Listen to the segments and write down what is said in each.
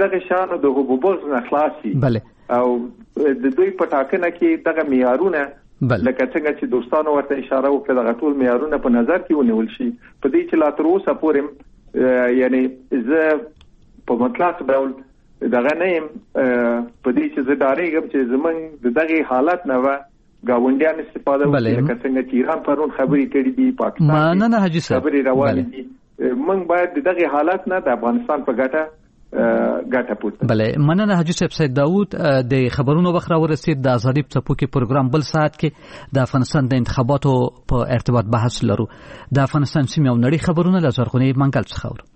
دغه شانو د حبوبات نه خلاصي بله او د دوی په ټاکنه کې دغه معیارونه لکه څنګه چې دوستانو ورته اشاره وکړه دغه ټول معیارونه په نظر کې ونیول شي په دې چې لا تر اوسه پورې یعنی زه په مطلق ډول دغه نه يم په دې چې زه ډارېږم چې زمونږ دغه حالت نه و گاونډیان استفاده وکړي لکه څنګه چې ایران پرون خبرې کړې دي پاکستان نه حاجی صاحب خبرې روانې دي موږ باید دغه حالت نه د افغانستان په ګټه پورته بله مننه حاجی صاحب سید داوود د خبرونو وخت را ورسید د ازادي په څپو کې پروګرام بل ساعت کې د افغانستان د انتخاباتو په ارتباط بحث لرو د افغانستان سیمه او نړۍ خبرونه له زرغونې منګل څخه اورو.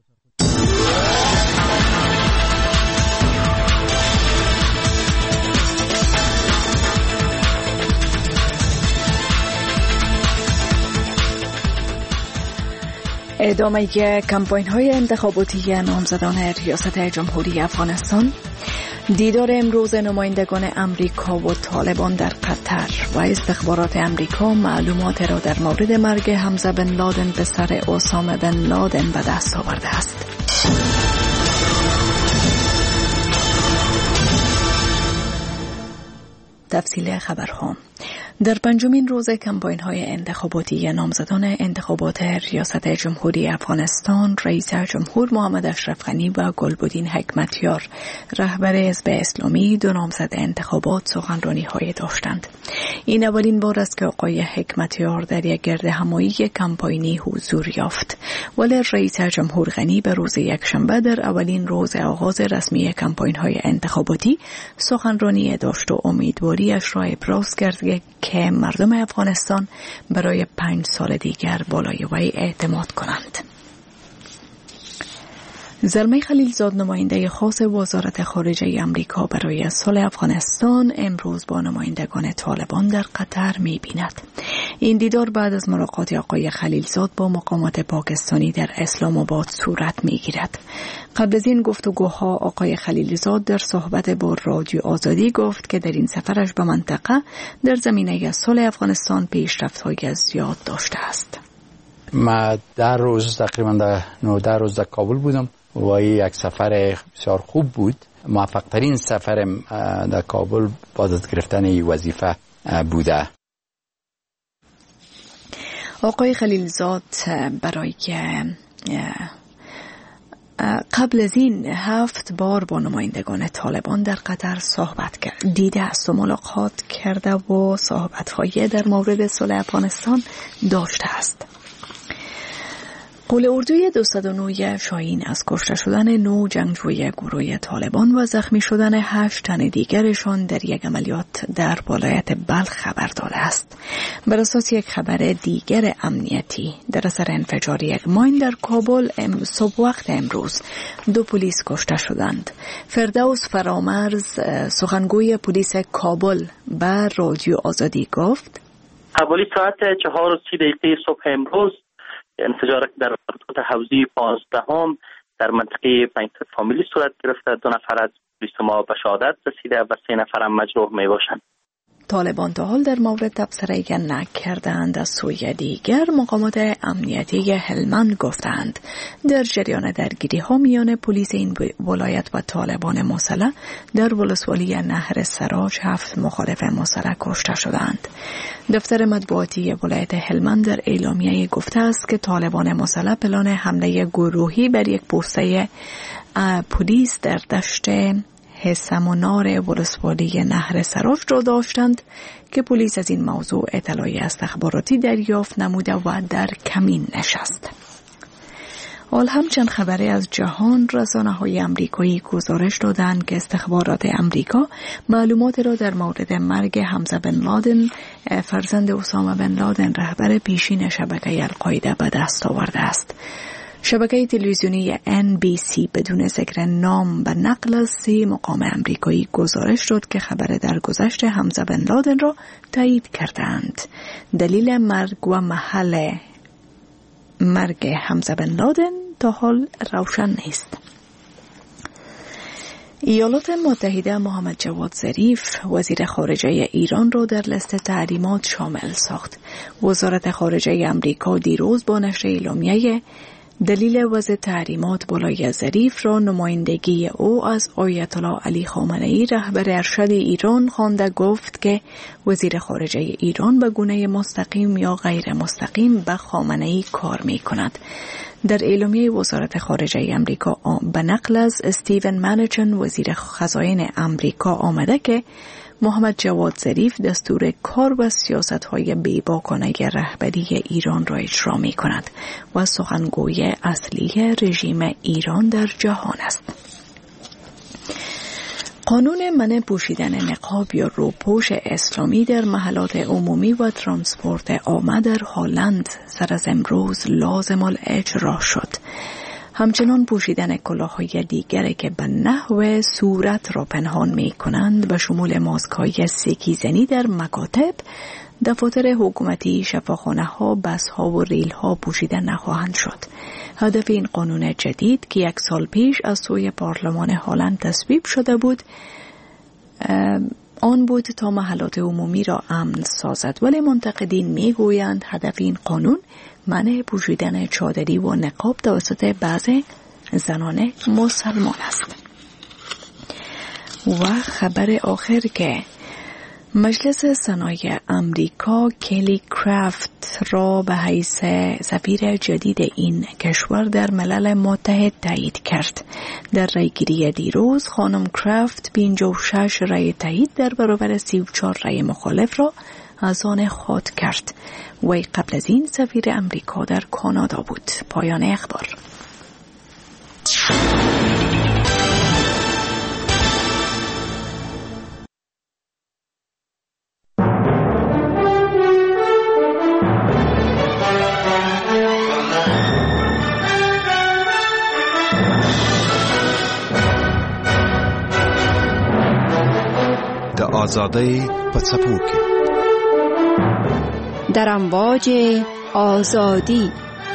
ادامه کمپاین های انتخاباتی نامزدان ریاست جمهوری افغانستان، دیدار امروز نمایندگان امریکا و طالبان در قطر و استخبارات امریکا معلومات را در مورد مرگ حمزه بن لادن پسر اسامه بن لادن به دست آورده است. تفصیل خبرها. در پنجمین روز کمپاین‌های انتخاباتی نامزدان انتخابات ریاست جمهوری افغانستان، رئیس جمهور محمد اشرف غنی و گلبدین حکمتیار رهبر حزب اسلامی دو نامزد انتخابات سخنرانی‌های داشتند. این اولین بار است که آقای حکمتیار در یک گردهمایی کمپاینی حضور یافت. ولی رئیس جمهور غنی به روز یکشنبه در اولین روز آغاز رسمی کمپاین‌های انتخاباتی سخنرانی داشت و امیدواریش را ابراز کرد که مردم افغانستان برای 5 سال دیگر بالای وی اعتماد کنند. زلمه خلیلزاد نماینده خاص وزارت خارجه امریکا برای صلح افغانستان امروز با نمایندگان طالبان در قطر می‌بیند. این دیدار بعد از ملاقات آقای خلیلزاد با مقامات پاکستانی در اسلام آباد صورت می‌گیرد. قبل از این گفتگوها آقای خلیلزاد در صحبت با رادیو آزادی گفت که در این سفرش به منطقه در زمینه صلح افغانستان پیشرفت‌های زیاد داشته است. ما تقریبا 19 روز در کابل بودم و یک سفر بسیار خوب بود. موفق ترین سفر در کابل بعد از گرفتن این وظیفه بوده. آقای خلیلزاد برای قبل از این 7 بار با نمایندگان طالبان در قطر صحبت کرد، دیده است و ملاقات کرده و صحبت‌های در مورد صلح افغانستان داشته است. قول اردوی 209 شاهین از کشته شدن 9 جنگجوی گروه طالبان و زخمی شدن 8 تن دیگرشان در یک عملیات در ولایت بلخ خبر داده است. بر اساس یک خبر دیگر امنیتی، در اثر انفجار یک ماین در کابل صبح وقت امروز 2 پلیس کشته شدند. فردوس فرامرز سخنگوی پلیس کابل به رادیو آزادی گفت: حوالی ساعت 4:30 صبح امروز انفجار در خطوط حوزی 15 در منطقه 5 فامیلی صورت گرفته. 2 نفر از پلیس ما به شهادت رسیده و 3 نفر هم مجروح می باشند. طالبان تا حال در مورد تبصره نکردند. از سوی دیگر مقامات امنیتی هلمند گفتند در جریان درگیری ها میان پلیس این ولایت و طالبان مسلح در ولسوالی نهر سراج 7 مخالف مسلح کشته شدند. دفتر مطبوعاتی ولایت هلمند در اعلامیه گفته است که طالبان مسلح پلان حمله گروهی بر یک پوسته پلیس در دشت حسمونار ولسوالی نهر سراج را داشتند که پلیس از این موضوع اطلاعی استخباراتی دریافت نموده و در کمین نشست. حال همچنین خبری از جهان، رسانه‌های آمریکایی گزارش دادند که استخبارات آمریکا معلومات را در مورد مرگ حمزه بن لادن فرزند اسامه بن لادن رهبر پیشین شبکه القاعده به دست آورده است. شبکه تلویزیونی NBC بدون ذکر نام به نقل از 3 مقام آمریکایی گزارش داد که خبر درگذشت حمزه بن لادن را تایید کردند. دلیل مرگ و محل مرگ حمزه بن لادن تا حال روشن نیست. ایالات متحده محمد جواد ظریف وزیر خارجه ایران را در لیست تحریمات شامل ساخت. وزارت خارجه آمریکا دیروز با نشر اعلامیه دلیل وضع تحریمات بالای ظریف را نمایندگی او از آیت الله علی خامنه‌ای رهبر ارشد ایران خوانده گفت که وزیر خارجه ایران به گونه مستقیم یا غیر مستقیم به خامنه‌ای کار می کند. در اعلامیه وزارت خارجه امریکا به نقل از استیون منوچن وزیر خزاین امریکا آمده که محمد جواد ظریف دستور کار و سیاست‌های بی‌باکانه رهبری ایران را اجرا می‌کند و سخنگوی اصلی رژیم ایران در جهان است. قانون منع پوشیدن نقاب یا روپوش اسلامی در محلات عمومی و ترانسپورت عامه در هلند سر از امروز لازم الاجرا شد. همچنان پوشیدن کلاه‌های دیگری که به نحو صورت را پنهان می‌کنند به شمول ماسک‌های سکیزنی در مکاتب، دفاتر حکومتی، شفاخانه‌ها، بس‌ها و ریل‌ها پوشیده نخواهند شد. هدف این قانون جدید که 1 سال پیش از سوی پارلمان هلند تصویب شده بود آن بود تا محلات عمومی را امن سازد، ولی منتقدین میگویند هدف این قانون منع پوشیدن چادری و نقاب توسط بعضی زنان مسلمان است. و خبر آخر که مجلس صنایع امریکا کلی کرافت را به حیث سفیر جدید این کشور در ملل متحد تایید کرد. در رایگیری دیروز خانم کرافت 56 رای تایید در برابر 34 رای مخالف را از آن خود کرد. وی قبل از این سفیر امریکا در کانادا بود. پایان اخبار. آزادی پڅپوک در امواج آزادی.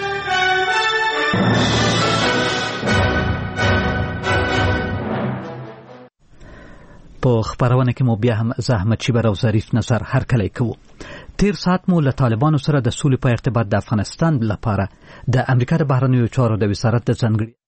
په خبرونه کې مو بیا هم زحمت شیبر او ظریف نظر هر کله کوو. تیر ساعت مو له طالبانو سره د سولې په ارتباط د افغانستان لپاره د امریکا د بهرنیو چارو د وزارت د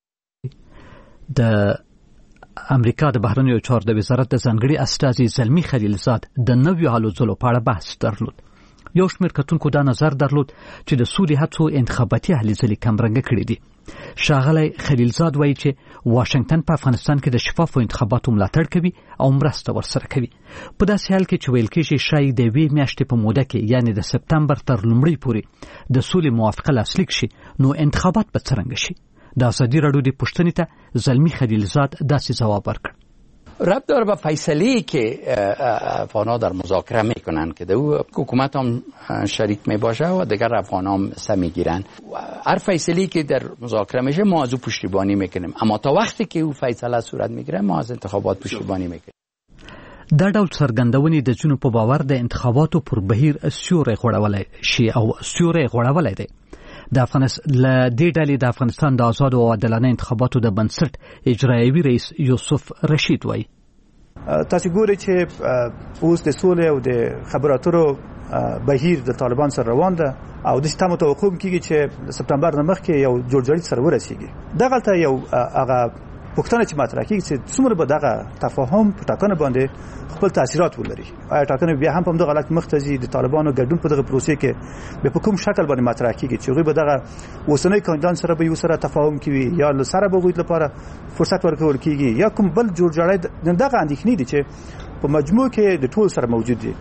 ځانګړي استازي زلمی خلیلزاد د نویو هلو ځلو په اړه بحث درلود. یو شمېر کتونکو دا نظر درلود چې د سولې هڅو انتخاباتي هلې ځلې کمرنګه کړې دي. ښاغلی خلیلزاد وایي چې واشنگټن په افغانستان کې د شفافو انتخاباتو ملاتړ کوي او مرسته ورسره کوي. په داسې حال کې چې ویل کېږي ښایي د یوې میاشتې په موده کې یعنې د سپتمبر تر لومړۍ پورې د سولې موافقه لاسلیک شي، نو انتخابات به څرنګه شي؟ د ازادي راډیو د پوښتنې ته زلمی خلیلزاد داسې ځواب ورکړ. ربط داره به فیصله که افغان‌ها در مذاکره میکنن که او حکومت هم شریک میباشه و دیگر افغان‌ها هم سه میگیرن. هر فیصله که در مذاکره میشه ما از او پشتیبانی میکنیم، اما تا وقتی که او فیصله صورت میگیره ما از انتخابات پشتیبانی میکنیم. دا ډول څرګندونې د جنو په باور د انتخاباتو پر بهیر سیوری غوړولای شي او سیوری غوړولای دی. د دې ډلې د افغانستان د آزاد او عادلانه انتخاباتو د بنسټ اجرایوي رئیس یوسف رشید وایي. تاسو ګورئ چې اوس د سولې او د خبراتو بهیر د طالبان سره روان ده او د ستامو توقع کیږي چې سپتمبر نه مخکې یو جوړجاړی سره ورسیږي. دغه ته یو هغه پوښتنه چې مطرح کیږي چې څومره به دغه تفاهم په ټاکنه باندې خپل تاثیرات ولري. آیا ټاکنه بیا هم په دغه حالت مختزي د طالبانو ګډون په دغه پروسې کې به په کوم شکل باندې مطرح کیږي چې هغه به دغه اوسنۍ کاندیدان سره به یو سره تفاهم کوي یا له سره به غوښتل لپاره فرصت ورکول کیږي یا کوم بل جوړجاړی دغه اندېښنې دي چې په مجموع کې د ټول سره موجود دي.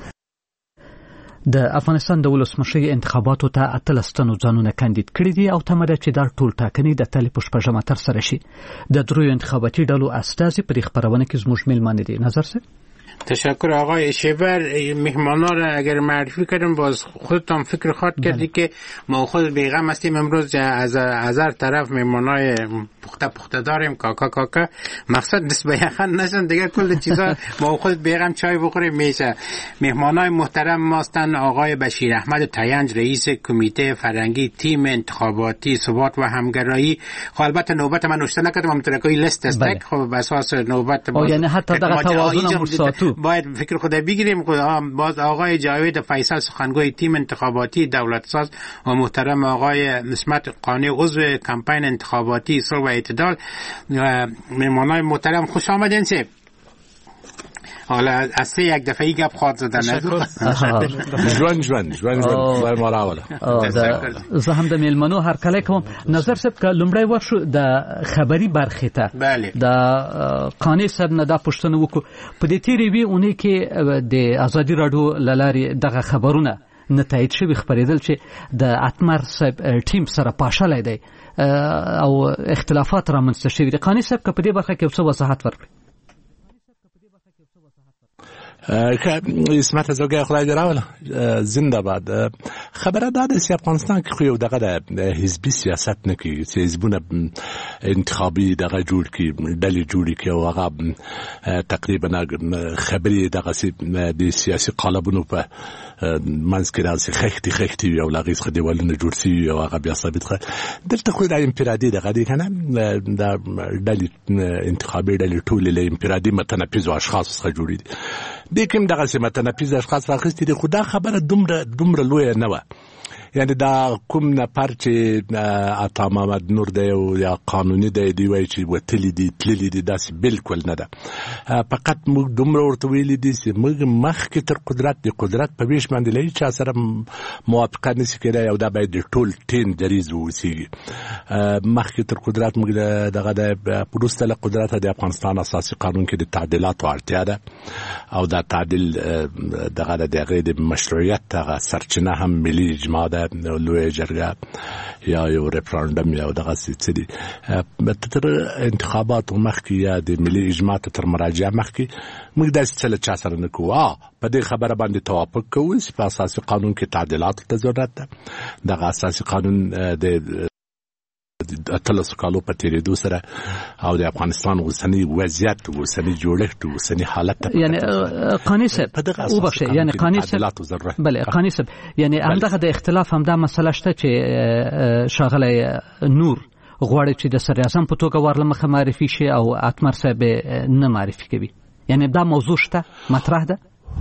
د افغانستان د ولسمشر انتخاباتو ته 18 تنو ځانونه کاندید کړي دي او تمه ده چې دا ټول ټاکنې د تلې په شپږمه ترسره شي. د دریو انتخاباتي ډلو استازي په خبرونه کې زموږ میلمانه دي. نظر څه؟ تشکر آقای شیبر. مهمانا را اگر معرفی کردم باز خودتان فکر خواهد کردی که ما خود بیغم هستیم امروز از هر طرف مهمانای پخته داریم کاکا مقصد دست به یخن نشن دیگه کل چیزا ما خود بیغم چای بخوریم میشه. مهمانای محترم ماستن آقای بشیر احمد تینج رئیس کمیته فرهنگی تیم انتخاباتی ثبات و همگرایی. خب البته نوبت من نوشته نکردم مترکای لیست است. خب بر اساس نوبت یعنی حتی دغه توازن هم ساتو باید فکر خود بگیریم. باز آقای جاوید فیصل سخنگوی تیم انتخاباتی دولت ساز و محترم آقای اسمت قانی عضو کمپین انتخاباتی صلح و اعتدال و مهمانای محترم خوش آمدین. حالا از سه یک دفعه گپ خواهد زدن ژوند مراوله زه هم د میلمنو هر کله کوم نظر صاحب ک لمړی ورشو د خبري برخې ته د قانې صاحب نه دا پوښتنه وکړو په دې تیری وی اونې کې د ازادي رادیو لاري دغه خبرونه نتایج شوی خبرېدل چې د اتمر صاحب ټیم سره پاشلای دی او اختلافات رامنځته شوي دي. قانې صاحب په دې برخه کې څه وضاحت ورکړي؟ اسمت زوګه خدای دې راوله زنده باد. خبره ده چې افغانستان کې خو یو دغه د حزبي سیاست نه کوي چې حزبونه انتخابي دغه جوړ کړي ډلې جوړ کړي او هغه تقریبا خبرې دغه د سیاسي قالبونو په منځ کې راځي خښتي یو لغیز خو دیوالونه جوړ شي او هغه بیا ثابت خو دلته خو د انفرادي دغه دی کنه د ډلې انتخابي ډلې ټول له انفرادي متنفذ اشخاص څخه جوړ دي. د کوم دغه متنفذ اشخاص راغستې دي خو دا خبره دومره لوی نه و. یعنی دا کوم نفر چې عطا محمد نور دی او یا قانوني دی وایي چې وتلی دي تللی دي داسې بالکل نه ده. فقط موږ دومره ورته ویلي دي چې موږ مخکې تر قدرت په ویش باندې له هیچا سره موافقه نشي کېدای او دا باید د ټول ټیم دریځ واوسي. مخکې تر قدرت موږ دغه د وروسته له قدرت د افغانستان اساسي قانون کې د تعدیلاتو اړتیا ده او دا تعدیل دغه د مشروعیت هغه سرچینه هم ملي اجماع ده لوی جرګه یا یو ریفرندم یا دغه څه دي. تر انتخابات مخکې یا د ملي اجماع تر مراجعه مخکې موږ داسې څه له چا سره نه کوو. په دې خبره باندې توافق کوو چې په اساسي قانون کې تعدیلات ته ضرورت ده. دغه اساسي قانون د اتلس کالو په تیریدو سره او د افغانستان اوسنی وضعیت اوسنی جوړښت اوسنی حالت یعنی قانی صاحب او بخښه یعنی قانی صاحب بله قانی صاحب یعنی همدغه د اختلاف هم دا مسله شته چې شاغله نور غواړي چې د سر اعظم په توګه ورلمخه معرفي شي او اتمر صاحب نه معرفي کوي. یعنی دا موضوع شته مطرح ده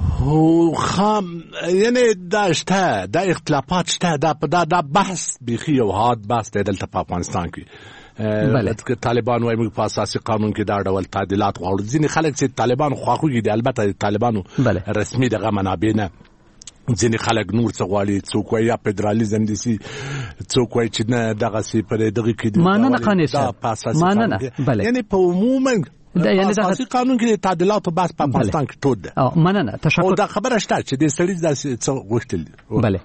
خام یعنی دا شته دا اختلافات شته دا بحث بيخي یو حاد بحث دی دلته په افغانستان کې. طالبان وايي موږ په اساسي قانون کې دا ډول تعدیلات غواړو. ځینې خلک چې طالبان خواخوږي دي البته د طالبانو رسمي دغه منابع نه. ځینې خلک نور څه غواړي څوک وايي یا فدرالیزم دي سي څوک وايي چې نه دغه سي پر دغه کې دي ماننه قانې صاحب ماننه یعنی په عموما د اساسي قانون کې تعدیلات بس په افغانستان کې ټول ده. مننه تشکر. او دا خبره شته چې د سړي داسې څه غوښتل دي. بله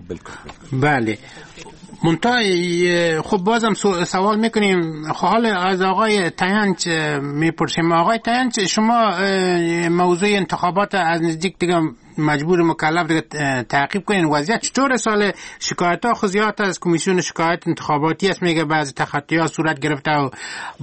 بله منتهای خب بازم سوال میکنیم. حال از آقای تاینچ میپرسیم. آقای تاینچ شما موضوع انتخابات از نزدیک دیگه مجبور مکلف دیگه تعقیب کنین. وضعیت چطور سال شکایت ها خزیات از کمیسیون شکایت انتخاباتی است میگه بعضی تخطی ها صورت گرفته و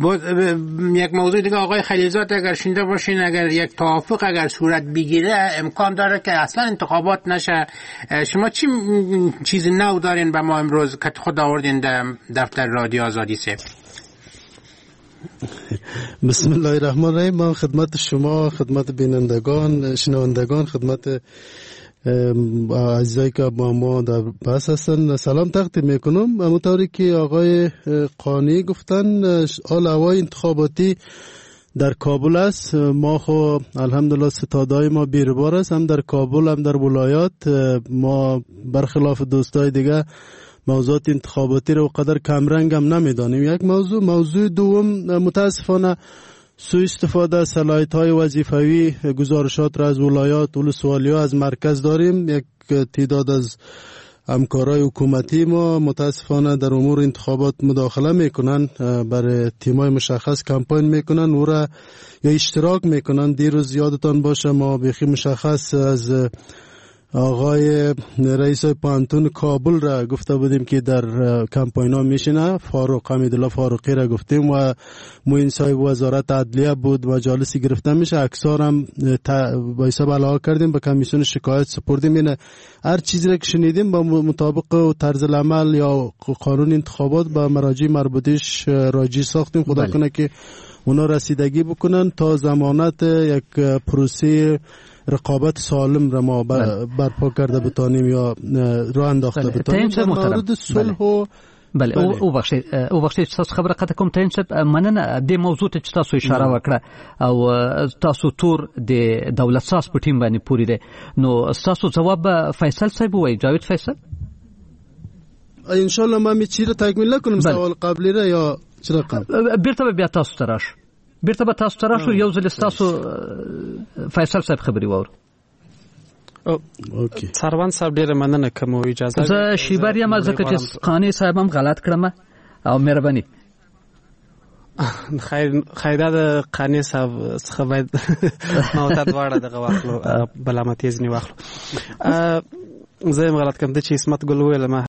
یک موضوع دیگه آقای خلیلزاد اگر شنیده باشین اگر یک توافق اگر صورت بگیره امکان داره که اصلا انتخابات نشه. شما چی چیز نو دارین به ما امروز که خود آوردین دفتر رادیو آزادی سے؟ بسم الله الرحمن الرحیم. من خدمت شما، خدمت بینندگان، شنوندگان، خدمت عزیزایی که با ما در بحث هستن سلام تقدیم میکنم. همونطوری که آقای قانی گفتن حال هوای انتخاباتی در کابل است. ما خو الحمدلله ستادهای ما بیروبار است، هم در کابل هم در ولایات. ما برخلاف دوستای دیگه موضوعات انتخاباتی رو قدر کمرنگ هم نمیدانیم. یک موضوع دوم متاسفانه سوء استفاده از صلاحیت‌های وظیفوی گزارشات را از ولایات ولسوالی‌ها از مرکز داریم. یک تعداد از همکارای حکومتی ما متاسفانه در امور انتخابات مداخله میکنن، برای تیمای مشخص کمپاین میکنن و را یا اشتراک میکنن. دیروز یادتان باشه ما بیخی مشخص از آقای رئیس پانتون کابل را گفته بودیم که در کمپاین ها میشینه. فاروق حمیدالله فاروقی را گفتیم و معین صاحب وزارت عدلیه بود، مجالسی گرفته میشه. اکثر هم با حساب علاقه کردیم، به کمیسیون شکایت سپردیم. اینه هر چیزی را که شنیدیم با مطابق طرز العمل یا قانون انتخابات با مراجع مربوطش راجع ساختیم. خدا کنه که اونا رسیدگی بکنن تا ضمانت یک پروسه رقابت سالم را ما برپا کرده بتانیم یا راه انداخته بتانیم در مورد صلح و بله او بخشي تاسو خبره قطع کوم ته چې مننه د موضوع ته تاسو اشاره وکړه او تاسو تور د دولت ساز په ټیم باندې پوری دي نو تاسو جواب فیصل صاحب وای جاوید فیصل ان شاء الله ما می چیرې تکمیل نکنم سوال قبلی را یا چرا قبل بیرته بیا تاسو تراش بیرته به تاسو تراش یو ځل تاسو فیصل صاحب خبري وور اوکې سروان صاحب ډیره مننه کوم اجازه زه شیبریا ما ځکه چې قانی صاحب هم غلط کړم او مهرباني خیر د قانی صاحب څخه باید نو تا دواړه دغه واخلو بلامتي ځنی واخلو زه هم غلط کوم د چې اسمت ګل ویل ما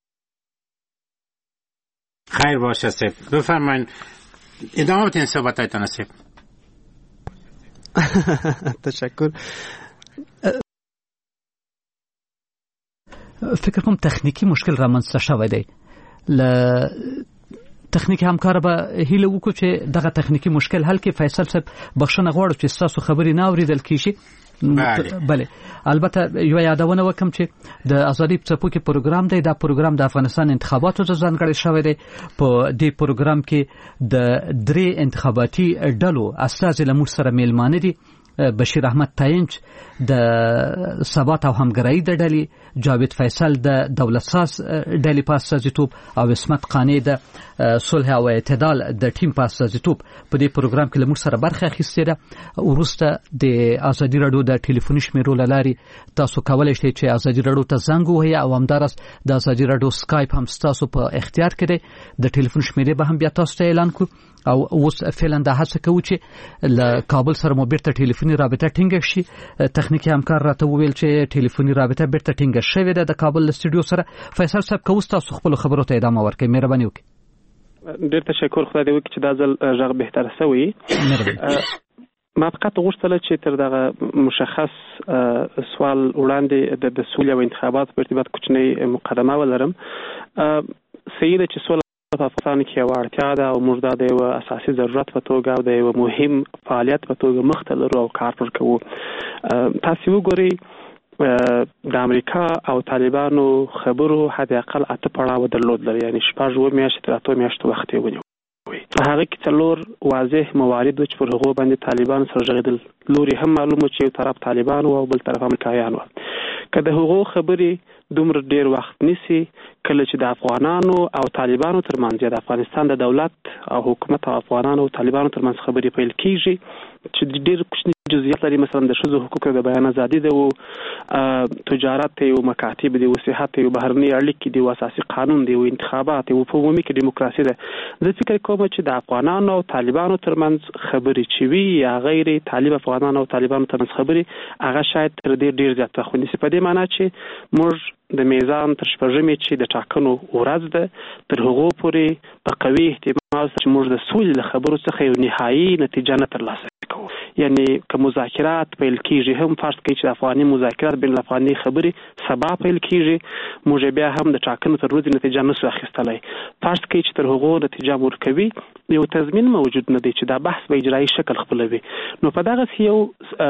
خیر باشه سیف بفرمایید ادامه بدین صحبتاتون سیف تشکر فکر کوم تخنیکی مشکل رامنځته شوی دی ل تخنیکی همکار به هیله وکړو چې دغه تخنیکی مشکل حل کې فیصل صاحب بخښنه غواړو چې تاسو خبري نه اوریدل کیږي بله البته یو یادونه وکم چې د ازادي څپو کې پروګرام دی دا پروګرام د افغانستان انتخاباتو ته ځانګړی شوی دی په دې پروګرام کې د درې انتخاباتي ډلو استازي له موږ سره میلمانه دي بشیر احمد تاینچ د ثبات او همګرایی د ډلې جاوید فیصل د دولت ساز ډلې په استازیتوب او اسمت قانی د صلح او اعتدال د ټیم په استازیتوب په دې پروګرام کې لمر سره برخه اخیستې ده ورسته د ازادي رادیو د ټلیفوني شمیرو لاري تاسو کولای شئ چې ازادي رادیو ته زنګ وهئ او همدارس د ازادي رادیو سکایپ هم تاسو په اختیار کې دی د ټلیفون شمیرې به هم بیا تاسو ته اعلان کو او اوس فعلا د هڅه کوي چې له کابل سره مو بیرته ټلیفوني رابطه ټینګ شي تخنیکی همکار راته وویل چې ټلیفوني رابطه بیرته ټینګ شوې ده د کابل استودیو سره فیصل صاحب کوم تاسو خپل خبرو ته ادامه ورکړئ مهرباني وکړئ ډېر تشکر خدای دې وکړي چې دا ځل غږ بهتر شوی ما فقط غوښتل چې تر دغه مشخص سوال وړاندې د سولې او انتخابات په ارتباط کوچنی مقدمه ولرم سیده چې سوال په افغانستان کې یو اړتیا ده او موږ د یو اساسي ضرورت په توګه او د یو مهم فعالیت په توګه مخ ته لرو او کار کوو تاسو وګورئ د امریکا او طالبانو خبرو حد اقل 8 پړاو درلودل یعنی 6 میاشتې تر 8 میاشتې وخت یې ونیو هغه کې څلور واضح موارد چې پر هغه باندې طالبان سره جګړه لوري هم معلومه چې یو طرف طالبان او بل طرف امریکایان و کله هغه خبرې دومره ډیر وخت نسی کله چې د افغانانو او طالبانو ترمنځ د افغانستان د دولت او حکومت او افغانانو او طالبانو ترمنځ خبرې پیل کیږي چې ډیر کوچني جزئیات لري مثلا د ښځو حقوقو د بیان ازادي ده او تجارت او مکاتب دي او صحت او بهرني اړیکې دي او اساسي قانون دي او انتخابات او عمومي کې دیموکراسي ده زه فکر کوم چې د افغانانو او طالبانو ترمنځ خبرې چې وي یا غیر طالب افغانانو او طالبانو ترمنځ خبرې هغه شاید تر ډیر زیات خو نسبت په دې معنی چې موږ د میزان تر شپږمې چې د ټاکنو ورځ ده تر هغو پورې په قوي احتمال چې موږ د سولې له خبرو څخه یو نهایي نتیجه نه ترلاسه کوو یعنی که مذاکرات پیل کیږي هم فرض کړئ چې د افغاني مذاکرات بین الافغاني خبرې سبا پیل کیږي موږ بیا هم د ټاکنو تر ورځې نتیجه نسو اخیستلی فرض کړئ چې تر هغو نتیجه ورکوي یو تضمین موجود نه دی چې دا بحث به اجرایي شکل خپلوي نو په دغه یو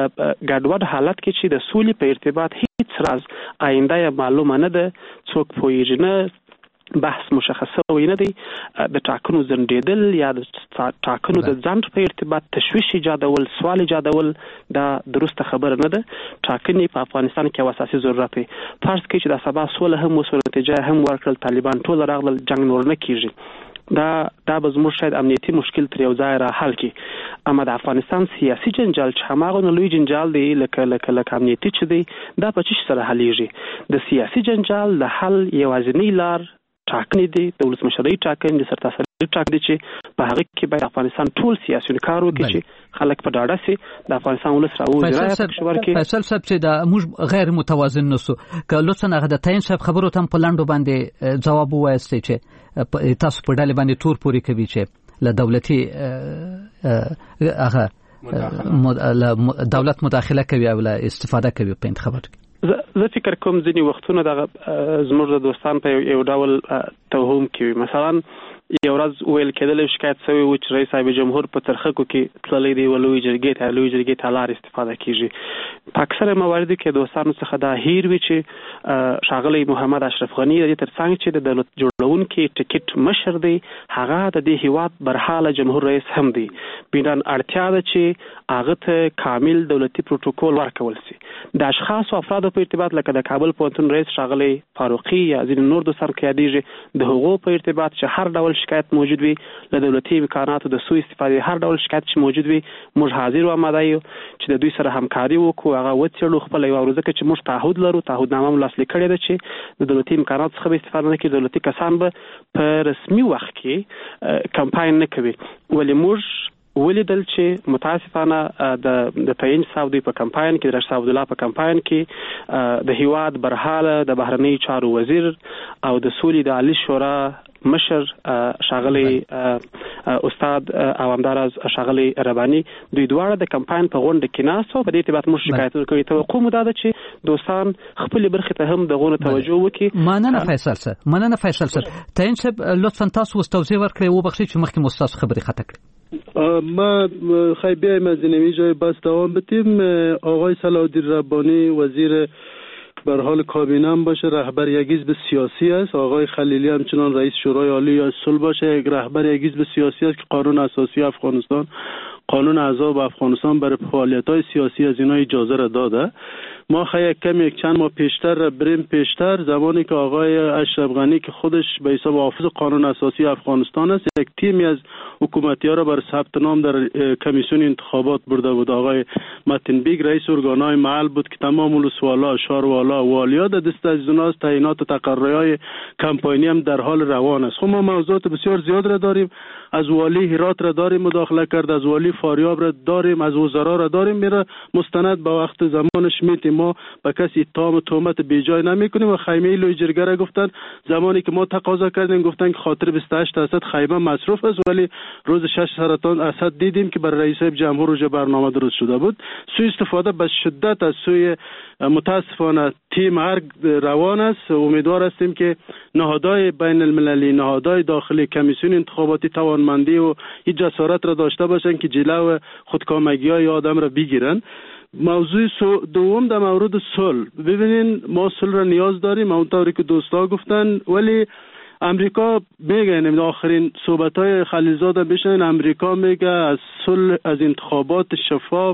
ګډوډ حالت کې چې د سولې په ارتباط هیڅ راز آینده معلومه نه ده څوک پوهیږي نه بحث مشخصه وي نه دی د ټاکنو ځنډېدل یا د ټاکنو د ځنډ په ارتباط تشویش ایجادول سوال ایجادول دا درسته خبره نه ده ټاکنې په افغانستان کې اساسي ضرورت دی فرض کړئ چې د سبا سوله هم وسو نتیجه هم ورکړل طالبان ټول راغلل جنگ نور نه کیږي دا به زموږ شاید امنیتي مشکل تر یو ځای را حل کړي اما د افغانستان سیاسي جنجال چې هماغه لوی جنجال دی لکه امنیتي چې دی دا په څه سره حلیږي د سیاسي جنجال د حل یوازینی لار ټاکنې دي د ولسمشرۍ ټاکنې د سرتاسري ټاکنې چې په هغه کې باید افغانستان ټول سیاسي کار وکړي چې خلک په ډاډه سي د افغانستان ولس راوځي فیصل صاحب چې دا موږ غیر متوازن نسو که لطفا هغه د تاین صاحب خبرو ته په لاندو باندې جواب وایسته چې تاسو په ډالې باندې تور پوری کوي چې له دولتي هغه دولت مداخله کوي او له استفاده کوي په انتخاباتو زه فکر کوم ځینې وختونه د زموږ د دوستان په یو ډول توهم کوي مثلا یو ورځ ویل کېدل شکایت شوی و چې رئیس صاحب جمهور په ترخکو کې تللی دی ولوي جرګې ته لار استفاده کیږي. په اکثره مواردو کې دوستانو څخه دا هیر وی چې ښاغلی محمد اشرف غنی د ترڅنګ چې د دولت جوړونکي ټیکټ مشر دی هغه د دې هیواد برحاله جمهور رئیس هم دی. بینان اړتیا ده چې هغه ته کامل دولتي پروتوکول ورکول شي. د اشخاص او افرادو په ارتباط لکه د کابل پوهنتون رئیس ښاغلی فاروقي یا ځینې نور دوستان کې یادېږي د هغو په ارتباط چې هر ډول شکایت موجود وي له دولتي امکاناتو د سوء استفادې هر ډول شکایت چې موجود وي موږ حاضر او آماده یو چې د دوی سره همکاري وکړو هغه وڅېړو خپل یو ورځکه چې موږ تعهد لرو تعهدنامه مو لاسلیک کړې ده چې د دولتي امکاناتو څخه به استفاده نه کوي. دولتي کسان به په رسمي وخت کې کمپاین نه کوي. ولې موږ ولیدل چې متاسفانه د تعین صاحب دوی په کمپاین کې د رشید عبدالله په کمپاین کې د هیواد برحاله د بهرنی چارو وزیر او د سولې د عالی شورا مشر ښاغلی استاد او همداراز ښاغلی رباني دوی دواړه د کمپاین په غونډه کې ناست وو. په دې ارتباط موږ شکایتونه کوي. توقع مو دا ده چې دوستان خپلې برخې ته هم دغونه توجه وکړي. مننه فیصل صاحب. تعین صاحب لطفا تاسو توضیح ورکړئ وبخښئ چې مخکې مو ستاسو خبرې خطا کړې. ما خیلی بیایم از اینمی جای بس دوام بتیم. آقای صلاح الدین ربانی وزیر بر حال کابینه هم باشه رهبر یک حزب سیاسی است. آقای خلیلی همچنان رئیس شورای عالی یا صلح باشه یک رهبر یک حزب سیاسی است که قانون اساسی افغانستان قانون احزاب افغانستان برای فعالیت‌های سیاسی از اینا اجازه را داده. ما یک چند ماه پیشتر بریم پیشتر زمانی که آقای اشرف غنی که خودش به حساب حافظ قانون اساسی افغانستان است یک تیمی از حکومتی‌ها را بر ثبت نام در کمیسیون انتخابات برده بود. آقای متین بیگ رئیس ارگان‌های محل بود که تمام ولسوالا شهروالا والیا در دست از اونها تعیینات و تقرری‌های کمپاینی هم در حال روان است. خب ما موضوعات بسیار زیاد را داریم. از والی هرات را داریم مداخله کرد، از والی فاریاب را داریم، از وزرا را داریم. میره مستند به وقت زمانش میتیم ما به کسی اتهام و تهمت بیجای نمیکنیم. و خیمه لوی جرگه را گفتن زمانی که ما تقاضا کردیم گفتن که خاطر 28% خیمه مصروف است، ولی روز 6 سرطان اسد دیدیم که برای رئیس جمهور روز برنامه درست شده بود. سوء استفاده به شدت از سوی متاسفانه تیم ارگ روان است. امیدوار هستیم که نهادهای بین المللی نهادهای داخلی کمیسیون انتخاباتی توانمندی و این جسارت را داشته باشند که جلو خودکامگی های آدم را بگیرن. موضوع دوم در مورد صلح. ببینین ما صلح را نیاز داریم اونطوری که دوستا گفتن، ولی امریکا میگه این آخرین صحبت‌های خلیلزاده بشن امریکا میگه از صلح از انتخابات شفاف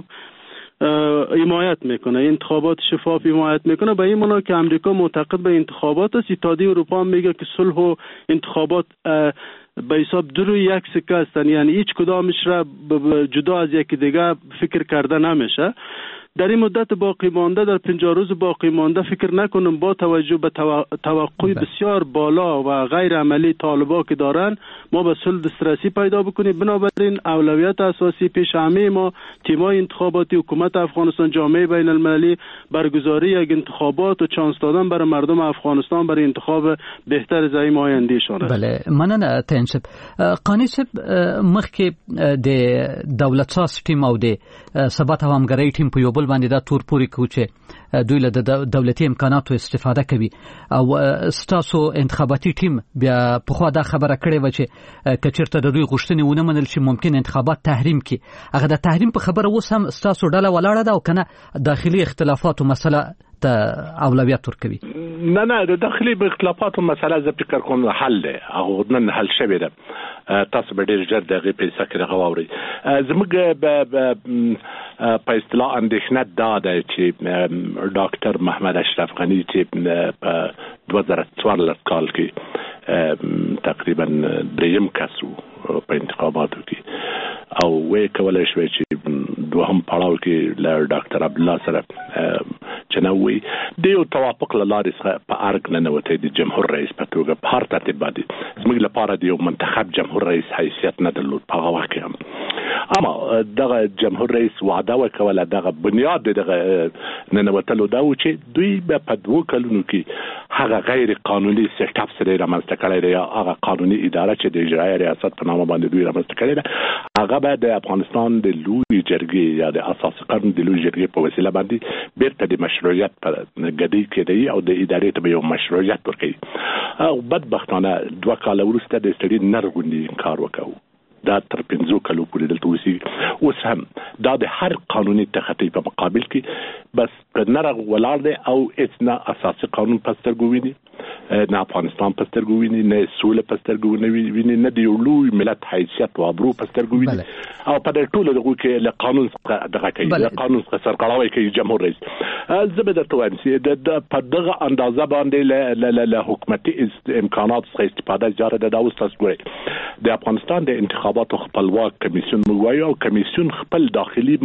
حمایت میکنه، انتخابات شفاف حمایت میکنه. به این معنا که امریکا معتقد به انتخابات است. اتحادیه اروپا میگه که صلح و انتخابات به حساب دو روی یک سکه هستن، یعنی هیچ کدامش را جدا از یکی دیگه فکر کرده نمیشه. در این مدت باقی مانده در 50 روز باقی مانده فکر نکنم با توجه به توقع بسیار بالا و غیر عملی طالبا که دارن ما به صلح دسترسی پیدا بکنیم. بنابراین اولویت اساسی پیش همه ما تیم‌های انتخاباتی حکومت افغانستان جامعه بین المللی برگزاری یک انتخابات و چانس دادن برای مردم افغانستان برای انتخاب بهتر زعیم آیندهشان است. بله مننه تنشب قانی صاحب مخکې د دولت ساز ټیم او د ثبات او همغږي ټیم په یو بل باندې دا تور پوري کوچه دوی له دولتي امکاناتو استفاده کوي او ستاسو انتخاباتي ټیم بیا په خوا دا خبره کړې و چې کچرته د دوی غوښتنې ونه منل شي ممکن انتخابات تحریم کی. هغه د تحریم په خبره اوس هم ستاسو ډله ولاړه ده او کنه داخلي اختلافات او مسله ته اولویت ورکوي؟ نه د داخلي اختلافات او مسله ز فکر کوم حل ده او نن حل شوی ده. تاسو به ډیر ژر دغه پیسې کې راغوري. زموږ په اصطلاح اندېښنه ده چې ډاکټر محمد اشرف غنی چې په 2014 کال کې تقریبا دریم کس په انتخاباتو کې او وې کولای شوی چې دوهم پړاو کې له ډاکټر عبدالله سره چنوي د یو توافق لاره په ارګ نه نوته د جمهور رئیس په توګه په هر ترتیب باندې زموږ لپاره د یو منتخب جمهور رئیس حیثیت نه درلود په هغه وخت کې هم. اما دغه جمهور رئیس وعده وکوله دغه بنیاد دغه ننوتلو دا و چې دوی په 2 کلونو کې هغه غیر قانوني سیټ اپ سره رامنځته کړی دی، هغه قانوني اداره چې د اجرایي ریاست په نامه باندې دوی رامنځته کړی دی، هغه به د افغانستان د لوی جرګې یا د اساسي قانون د لوی جرګې په وسیله باندې بیرته د مشروعیت په ګډي کې دی او د ادارې ته یو مشروعیت ورکړي. او بدبختانه 2 کال وروسته د ستړي نرغونی کار وکاو. دا تر 5 کالو پورې دلته وسی اوس هم دا د هر قانوني تخطي په مقابل کې بس نرغ ولاړ دی او اسنه اساسي قانون پسترګو ویني، نه افغانستان پسترګو ویني، نه سوله پسترګو ویني، نه د یو لوی ملت حیثیت او ابرو پسترګو ویني. او په دې ټولو دغه کې له قانون څخه دغه کوي، له قانون څخه سرغړاوي کوي جمهور رئیس. زبده توانسي د په دغه اندازه باندې له حکومتي امکانات څخه استفاده زیاته ده. دا اوس تاسو ګورئ د افغانستان د انتخاباتو خپلواک کمیسیون موایي او کمیسیون خپل داخلي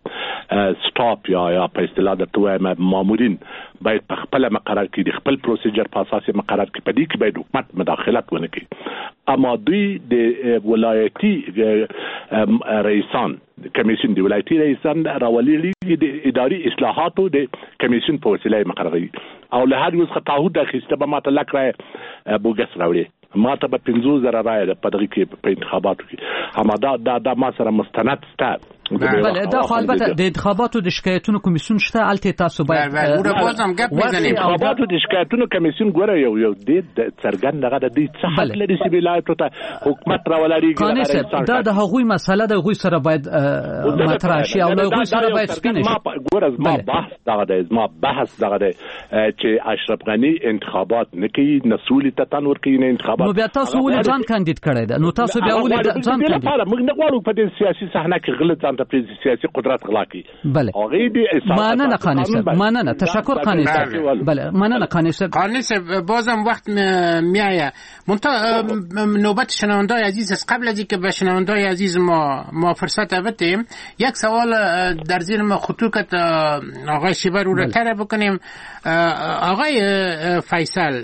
سټاپ یا په اصطلاح د توای مامورین باید په خپل مقرر کې د خپل پروسیجر په اساس مقرر کې پدې کې باید حکومت مداخلت ونه کوي. اما دوی د ولایتي رئیسان کمیسیون د ولایتي رئیسان راولي د اداري اصلاحاتو د کمیسیون په وسیله مقرري او له هر یو څخه تعهد اخیسته به ماته لکه بوګس راوړي، ماته به 15,000 رای ده په دغه کې په انتخاباتو کې. اما دا ما سره مستند ست. بله دا خو البته د انتخاباتو د شکایتونو کمیسیون شته، الته تاسو باید بازم گپ بزنیم. انتخاباتو د شکایتونو کمیسیون ګوره یو د څرګند دغه د دې څه حق لري چې ولایت ته حکومت راولریږي. دا د هغوی مسله د هغوی سره باید مطرح شي او له هغوی سره باید سپینه شي. ګوره ما بحث دغه د چې اشرف غنی انتخابات نه کوي، نسولي تتن ور کوي نه انتخابات. نو بیا تاسو ولې ځان کاندید کړی ده؟ نو تاسو بیا ولې ځان کاندید؟ موږ نه غواړو په دې سیاسي صحنه کې غلط ځان ته سیاسي قدرت غلا کی. بله مننه قانی صاحب، مننه، تشکر قانی صاحب. بله مننه قانی صاحب. قانی صاحب بازم وقت میایه نوبت شنوندای عزیز است. قبل از اینکه به شنوندای عزیز ما فرصت بدیم یک سوال در ذهن ما خطوط آقای شیبر رو طرح بکنیم. آقای فیصل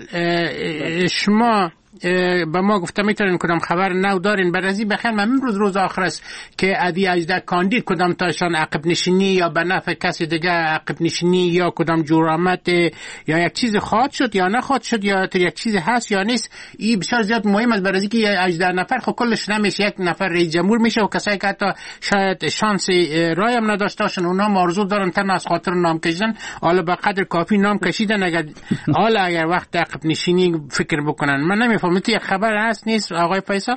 شما با ما گفته میتونین کدام خبر نو دارین بعد از این بخیر من امروز روز آخر است که ادی 18 کاندید کدام تاشان عقب نشینی یا به نفع کسی دیگه عقب نشینی یا کدام جرامت یا یک چیز خواهد شد یا نخواهد شد یا یک چیز هست یا نیست. این بسیار زیاد مهم است برای اینکه 18 نفر خب کلش نمیشه، یک نفر رئیس جمهور میشه و کسایی که حتی شاید شانس رای هم نداشتاشن اونا آرزو دارن تن از خاطر نام کشیدن، حالا به قدر کافی نام کشیدن اگر وقت عقب نشینی فکر بکنن. من نمیفهمم یک خبر هست نیست آقای فیصل؟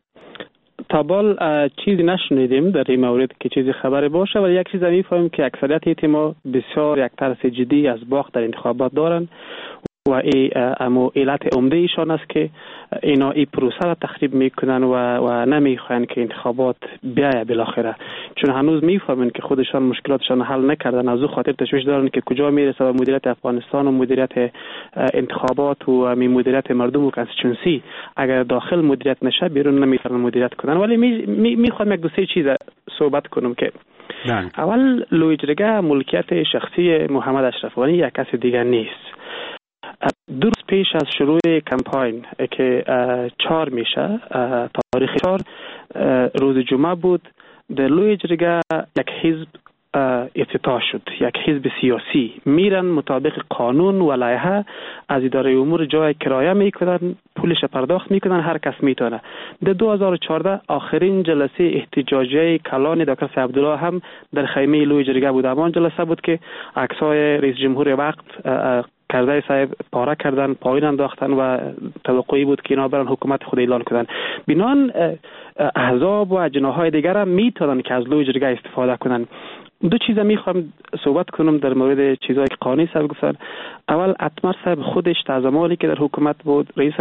تابال چیزی نشنیدیم در این مورد که چیزی خبری باشه، ولی یک چیز میفهمیم که اکثریت اعتماد بسیار یک ترس جدی از باخت در انتخابات دارن و اما علت عمده ایشان است که اینا این پروسه را تخریب میکنن و نمیخواین که انتخابات بیایه بالاخره، چون هنوز میفهمن که خودشان مشکلاتشان حل نکردن، از او خاطر تشویش دارن که کجا میرسه و مدیریت افغانستان و مدیریت انتخابات و مدیریت مردم و کانستیتوئنسی اگر داخل مدیریت نشه بیرون نمیتونن مدیریت کنن. ولی میخوام یک دو سه چیز صحبت کنم که اول لوی جرگه ملکیت شخصی محمد اشرف غنی یک کس دیگر نیست. دو روز پیش از شروع کمپاین که 4 میشه، تاریخ 4 روز جمعه بود، در لوی جرگه یک حزب افتتاح شد، یک حزب سیاسی میرن مطابق قانون و لایحه از اداره امور جای کرایه میکنن، پولش پرداخت میکنن، هر کس میتونه. در 2014 آخرین جلسه احتجاجی کلان دکتر عبدالله هم در خیمه لوی جرگه بود. همان جلسه بود که عکسای رئیس جمهور وقت کرزی صاحب پاره کردن، پایین انداختن و توقعی بود که اینا برن حکومت خود اعلان کنن. بنان احزاب و جناحهای دیگر هم میتونن که از لوی جرگه استفاده کنن. دو چیز میخوام صحبت کنم در مورد چیزایی که قانی صاحب گفتن. اول اتمر صاحب خودش تا زمانی که در حکومت بود رئیس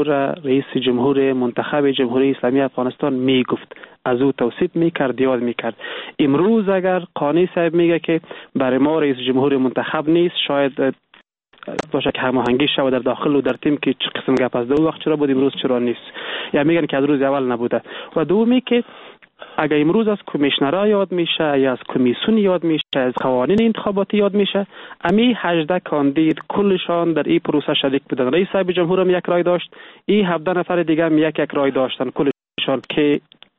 جمهور منتخب جمهوری اسلامی افغانستان میگفت، از او توصیف میکرد، یاد میکرد. امروز اگر قانی صاحب میگه که برای ما رئیس جمهور منتخب نیست، شاید باشه که هماهنگی شود در داخل و در تیم که چه قسم گپ از دو وقت چرا بود امروز چرا نیست، یا میگن که از روز اول نبوده. و دومی که اگر امروز از کمیشنرها یاد میشه یا از کمیسیون یاد میشه، از قوانین انتخاباتی یاد میشه، امی 18 کاندید کلشان در این پروسه شریک بودن. رئیس صاحب جمهور هم یک رای داشت، این 17 نفر دیگه هم یک رای داشتن کلشان که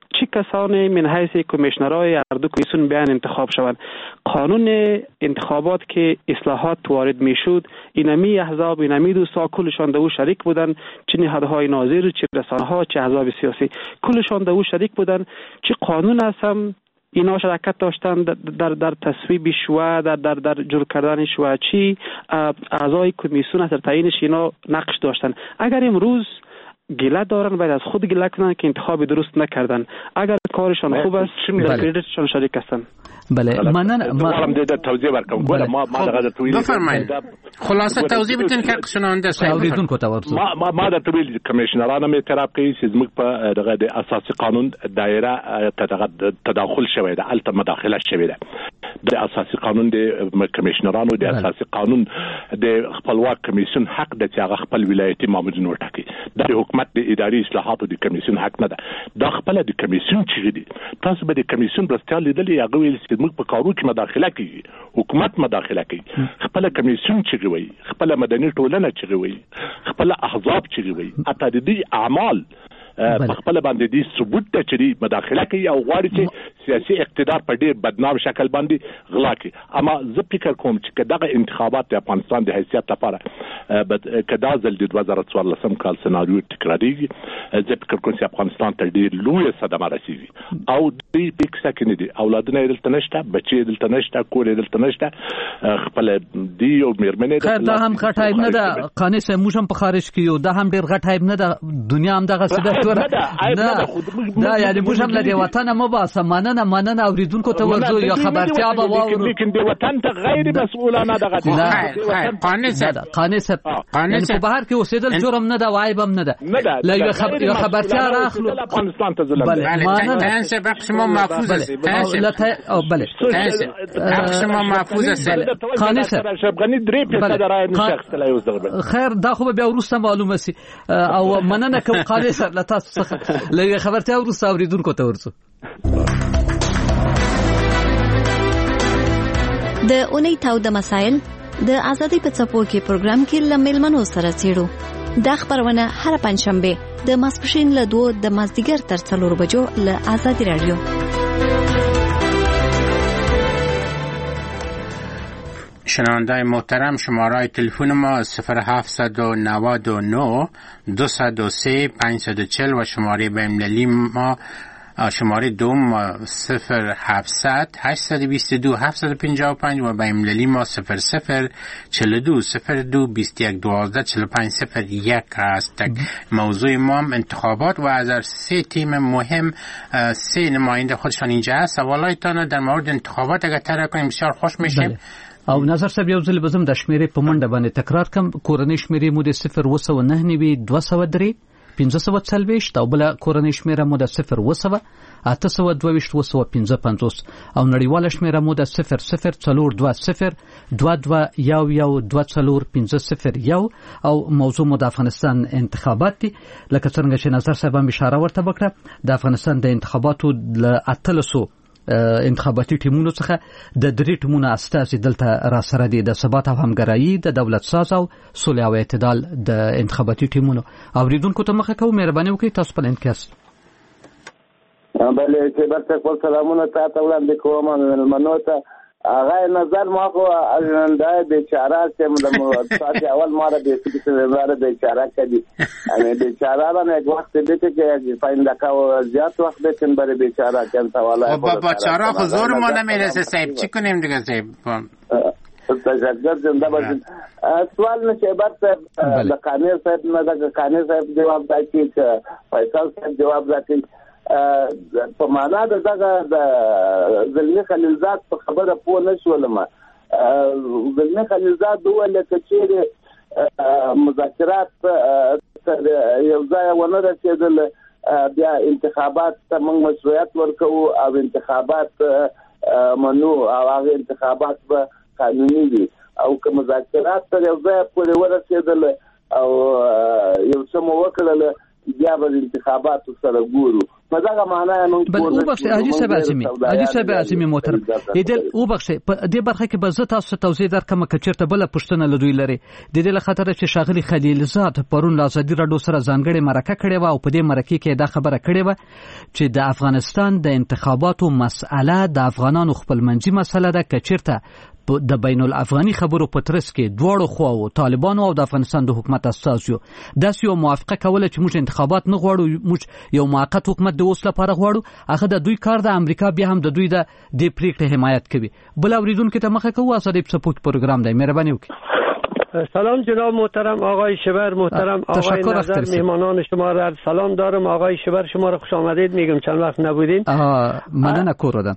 چه کسانی من حیث کمیشنرهای هر دو کمیسیون بیان انتخاب شوند. قانون انتخابات که اصلاحات وارد میشد اینمی احزاب اینمی دوستا کلشان دو شریک بودن، چه نهادهای ناظر، چه رسانه ها، چه احزاب سیاسی، کلشان دو شریک بودن. چه قانون هستم اینا شرکت داشتن در تصویب شوا، در جور کردن شوا، چی اعضای کمیسیون از تعیینش اینا نقش داشتن. اگر امروز گله دارن باید از خود گله کنن که انتخاب درست نکردن. اگر کارشان خوب است در کردیتشان شریک هستن. بله من در توضیح ورکم گوره ما در تویل بفرمایید خلاصه توضیح بدین که شنونده ما در تویل کمیشنران می اعتراف کوي چې زموږ په دغه د اساسي قانون دایره تداخل شوی ده، البته مداخله شوی ده. د اساسي قانون د کمیشنرانو د اساسي قانون د خپلواک کمیسیون حق د چې هغه خپل ولایتي مامورین وټاکي. د حکومت د اداري اصلاحاتو د کمیسیون حق نه ده. دا خپل د کمیسیون چې دي تاسو به د کمیسیون برستیا لیدلې هغه ویل چې موږ په کارو کې مداخله کوي، حکومت مداخله کوي، خپل کمیسیون چې وي، خپل مدني ټولنه چې وي، خپل احزاب چې وي، اته د دې اعمال په خپل باندې دي ثبوت ته چې مداخله کوي او غواړي چې سیاسي اقتدار په ډیر بدنام شکل باندې غلا کوي. اما زه فکر کوم چې دغه انتخابات د افغانستان د حیثیت لپاره کدا ځل د 2014 کال سناریو تکراریږي، زه فکر کوم چې افغانستان ته ډیر لوی صدمه رسیږي او دې فکر کې نه دي اولادونه دلته نشته، بچي دلته نشته، کور دلته نشته، خپل دی او میرمنې خیر دا هم غټایب نه ده. قانې سه موږ هم په خارج کې یو دا هم ډیر غټایب نه ده. دنیا هم دغه سده دا یعنی موږ هم له وطن مو باسه مننه اوریدونکو ته ورزو یا خبرتیا به واورو، لیکن د وطن ته غیر مسؤلانه دغه قانې سه په بهر کې اوسېدل جرم نه ده، وایب هم نه ده. لا خبرتیا راخلو افغانستان ته ظلم. بله تنسه بخش ما محفوظ است. بله بخش ما محفوظ است. قانې سه افغاني درې په صدرای شخص لا یو زغبل. خیر دا خو بیا ورسته معلومه سي او مننه کوم قانې سه لته لږه خبرتیا ورسته اوریدونکو ته ورسو. د اونۍ تاو د مسائل د ازادۍ په څپو کې پروګرام کې لملمنو سره چیرو. دا خبرونه هر پنځشنبه د ماسپښین له 2 د مازدیګر تر 4 بجو له آزادي رادیو. شنوندای محترم شماره تلفن ما 0799 203 540 و شماره بین‌المللی ما شماره دوم 0700 822 755 و بین‌المللی ما 0042 02 21 12 45 01 است. موضوع ما هم انتخابات و از 3 تیم مهم 3 نماینده خودشان اینجا هست. سوالایتان در مورد انتخابات اگر طرح کنیم بسیار خوش میشیم. او نظر صاحب یو ځل بزم د شمیرې په منډه باندې تکرار کم. کورنۍ شمیرې مو د 0 203 540 او بل کورنۍ شمیره مو د 0 822 او نړیواله شمیره مو د 0042 22 او موضوع مو د افغانستان انتخابات دي. لکه څنګه چې نظر صاحب هم اشاره ورته وکړه د افغانستان د انتخاباتو ل 800 انتخاباتي ټیمونو څخه د 3 ټیمونو استازي دلته را سره دي د ثبات او همګرایي د دولت ساز او صلح او اعتدال د انتخاباتي ټیمونو. اوریدونکو ته مخه کوم مهرباني وکړئ تاسو په انکاس. بله چې برته خپل سلامونه تاسو وړاندې کوم منو ته هغه نظر ما خو اجنده بیچاره چې مطلب اول ما را به فکر واره بیچاره کدي یعنی بیچاره نه یک وخت دې چې فایده کا زیات وخت دې کن بر بیچاره کن سواله بابا چاره خو زور ما نمیرسه صاحب چی کنیم دیگه صاحب تشکر زنده باشین. سوال نشه برته د قانیر صاحب نه د قانیر صاحب جواب دایي چې فیصل صاحب جواب دایي په معنا دغه د زلمی خلیلزاد په خبره پوه نشولم. زلمی خلیلزاد وویل چې مذاکرات یو ځای ونه رسېدل، بیا انتخابات ته موږ مشروعیت ورکوو او انتخابات منو او هغه انتخابات به قانوني دي او که مذاکرات ته یو ځای پورې ورسېدل او یو څه مو وکړل بیا به انتخابات سره ګورو. په دغه معنا نو بل او بخښه حاجی صاحب عظیمی محترم ایدل او بخښه په دې برخه کې به زه تاسو ته توضیح درکم چې چیرته بل پښتنه لدوی لري د دې له خاطر چې شاغلی خلیلزاد پرون له ازادي راډیو سره ځانګړې مرکه کړې و او په دې مرکه کې دا خبره کړې و چې د افغانستان د انتخاباتو مسأله د افغانانو خپلمنځي مسله ده چې چیرته د بین الافغاني خبرو په ترڅ کې دواړو خواو طالبانو او د افغانستان د حکومت استازیو داسې یو موافقه کوله چې موږ انتخابات نه غواړو، موږ یو موقت حکومت د اوس لپاره غواړو. هغه د دوی کار د امریکا بیا هم د دوی د پریکړې حمایت کوي. بل اوریدونکو ته مخه کوو اساده سپورت پروګرام دی. مهرباني وکړئ. سلام جناب محترم آقای شبر، محترم آقای نظر، مهمانان شما را سلام دارم. آقای شبر شما را خوش آمدید میگم، چند وقت نبودین. مدن کوردن.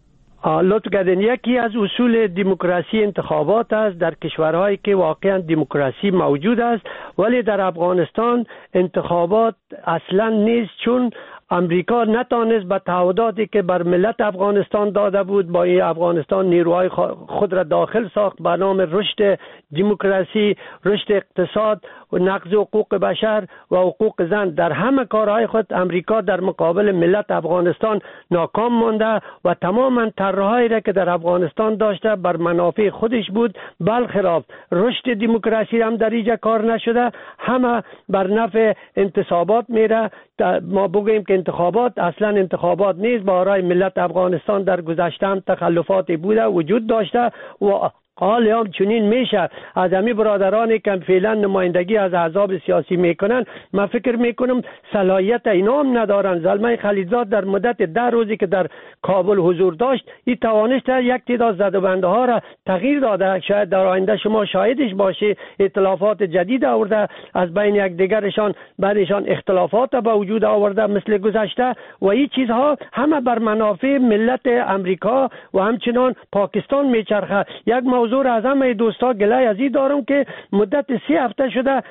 لطف کردین. یکی از اصول دموکراسی انتخابات است در کشورهایی که واقعا دموکراسی موجود است، ولی در افغانستان انتخابات اصلا نیست، چون امریکا نتانست به تعهداتی که بر ملت افغانستان داده بود با این افغانستان نیروهای خود را داخل ساخت به نام رشد دموکراسی، رشد اقتصاد و نقض حقوق بشر و حقوق زن. در همه کارهای خود امریکا در مقابل ملت افغانستان ناکام مانده و تماما طرحهایی را که در افغانستان داشته بر منافع خودش بود. بالخلاف رشد دموکراسی هم در اینجا کار نشده، همه بر نفع انتصابات میره. ما بگوییم که انتخابات اصلا انتخابات نیست. برای ملت افغانستان در گذشته هم تخلفاتی بوده، وجود داشته و حال هم چنین میشه. از همین برادرانی که فعلا نمایندگی از احزاب سیاسی میکنن، من فکر میکنم صلاحیت اینا هم ندارن. زلمه خلیلزاد در مدت 10 روزی که در کابل حضور داشت، این توانست یک تعداد زدوبنده ها را تغییر داده. شاید در آینده شما شاهدش باشی، ائتلافات جدید آورده، از بین یک دیگرشان بعدشان اختلافات به وجود آورده مثل گذشته و این چیزها همه بر منافع ملت امریکا و همچنان پاکستان میچرخه. یک موضوع از همه دوستا گله از این دارم که مدت 3 هفته شده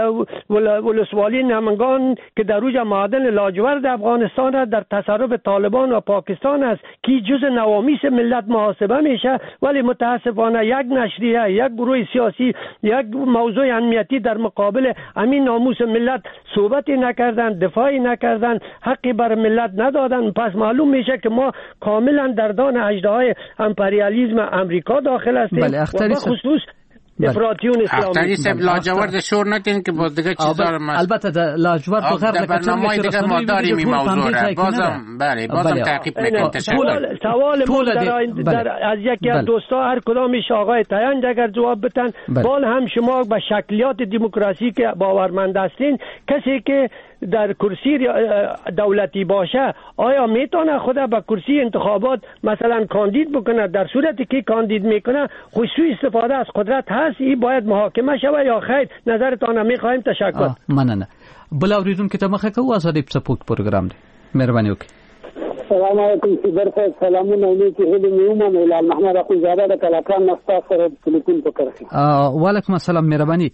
ولسوالی نمنگان که در اوج معادن لاجورد افغانستان را در تصرف طالبان و پاکستان است که جز نوامیس ملت محاسبه میشه، ولی متاسفانه یک نشریه، یک گروه سیاسی، یک موضوع امنیتی در مقابل همین ناموس ملت صحبتی نکردن، دفاعی نکردن، حقی بر ملت ندادن. پس معلوم میشه که ما کاملا در دام اژدهای امپریالیسم امریکا داخل هستیم. بله اختری خصوص افراطیون اسلامی. اختری سب لاجورد شور نکنین که باز دیگه چیزا رو البته لاجورد تو غیر برنامه دیگه ما داریم این موضوع را بازم تعقیب میکنیم. سوال از یکی از دوستا هر کدامش آقای تایند اگر جواب بدن، بال هم شما به شکلیات دموکراسی که باورمند هستین، کسی که در کرسی دولتی باشه آیا میتونه خود به کرسی انتخابات مثلا کاندید بکنه؟ در صورتی که کاندید میکنه خصوصی استفاده از قدرت هست، این باید محاکمه شود یا خیر؟ نظرتان میخوایم. تشکر. مننه. بل اوریدونکو ته مخه کوو ازادي سپورت پروګرام دی. مهرباني وکړئ. السلام علیکم سیبر صاحب، سلامونه علیکم. هله میومه مولا محمد اخو زاده د کلاکان نستا سره تلیفون وکړم. وعلیکم السلام. مهرباني.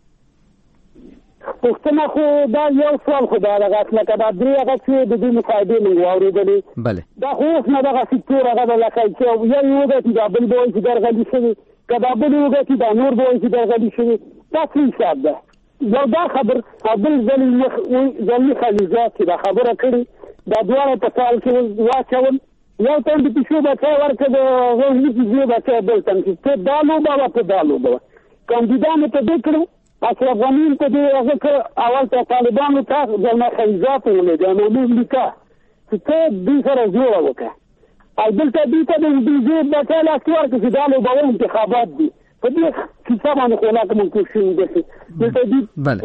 پښتنه خو دا یو سوال خو دا هغه لکه دا درې هغه چې د دې مقایدې موږ واورېدلې. بله دا خو اوس نه دغه سکتور هغه لکه چې یو وګړي چې دا بل به وایي چې درغلي شوي، که دا بل وګړي چې دا نور به وایي چې درغلي شوي. دا څه حساب ده؟ یو دا خبر بل زلمي خلیلزاد چې دا خبره کړې، دا دواړه په سوال کې واچول. یو تن د پیشو بچی ورکړه، د غوږني پیشو بچی بل تن چې ته دا لوبه وه ته دا لوبه وه. کاندیدانو ته دې کړو، اشرف غني ته دې هغه کړ، اول ته طالبانو ته زلمه خلیلزاد ته ولېږه، معمول لیکه چې ته دوی سره جوړه وکړه، او دلته دوی ته د دوی بچی لاس ورکړه چې دا لوبه انتخابات دي. په دې کیسه باندې خو لا کوم کوشش دي دلته دي.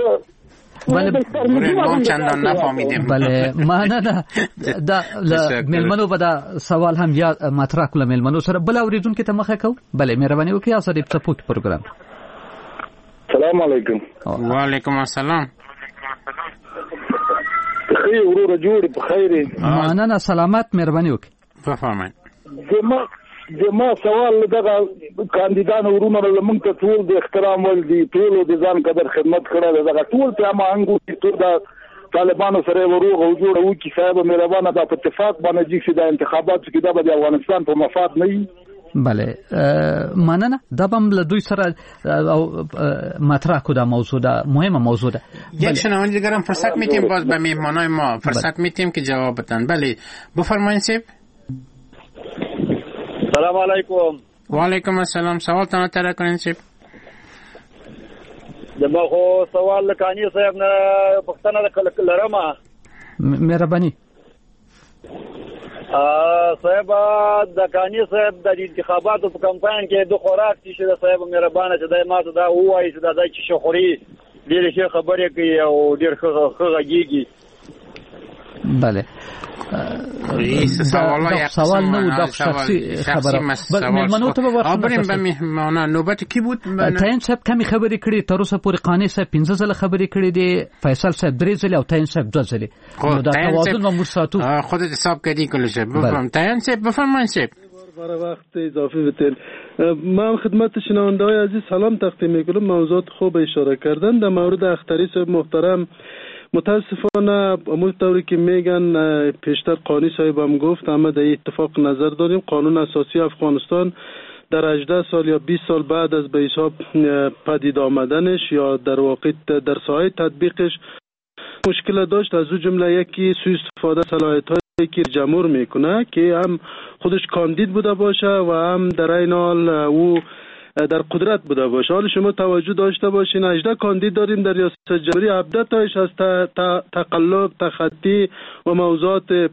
بله چندان نفهمیدیم. بله معنا دا ملمنو به دا سوال هم یا مطرح کړل ملمنو سره. بل اوریدونکو ته مخه کو. بله مهرباني وکړئ. اساده سپورت پروګرام. السلام علیکم. وعلیکم السلام. خیر ورور جوړ په خیر. معنا سلامت. مهرباني وکړئ. فهماین. زما سوال دغه کاندیدان ورونه لمن ته ټول د احترام ول دي، ټول د ځان قدر خدمت کړه، دغه ټول ته ما انګو چې د طالبانو سره وروغ او جوړ او کی صاحب مهربانه د اتفاق باندې چې د انتخاباتو کې د افغانستان په مفاد نه وي. بله مننه دا بم له دوی سره او مطرح کو دا موضوع دا مهمه موضوع ده. یک شنونده دیگرم فرصت میتیم باز به مهمانای ما فرصت میتیم که جواب بدن. بله بفرمایید سیب. سلام علیکم. و علیکم السلام. سوال تان مطرح کنین سیب. دما خو سوال لکانی صاحب نه پښتنه لرمه. مهرباني. صاحب د کانی صاحب د انتخاباتو په کمپاین کې د خوراک چې د صاحب مهربانه چې د ماته دا وایي چې د چې شخوري ډېر ښه خبرې کوي او ډېر ښه غږیږي. بله سوال نو دا شخصی خبره مېلمنو ته به بریم به مهمانان نوبت کی بود. تاین صاحب کمی خبرې کړې تر اوسه پورې قانی صاحب 15 ځله خبرې کړې دي فیصل صاحب 3 ځله او تاین صاحب 2 ځله. نو دا توازن و مرساتو خودت حساب کردی کلشه. بفرمایید تاین صاحب بفرمایید صاحب. برای وقت اضافه بتین من خدمت شنونده های عزیز سلام تقدیم میکنم. موضوعات خوب اشاره کردن. در مورد اختری صاحب محترم متاسفانه همونطوری که میگن پیشتر قانی صاحب هم گفت همه در اتفاق نظر داریم. قانون اساسی افغانستان در 18 سال یا 20 سال بعد از به حساب پدید آمدنش یا در واقع در ساحه تطبیقش مشکل داشت. از او جمله یکی سوء استفاده صلاحیت هایی که جمهور میکنه که هم خودش کاندید بوده باشه و هم در این حال او در قدرت بوده باشه. حالا شما توجه داشته باشین 18 کاندید داریم در ریاست جمهوری. 17 تایش از تقلب، تخطی و موضوعات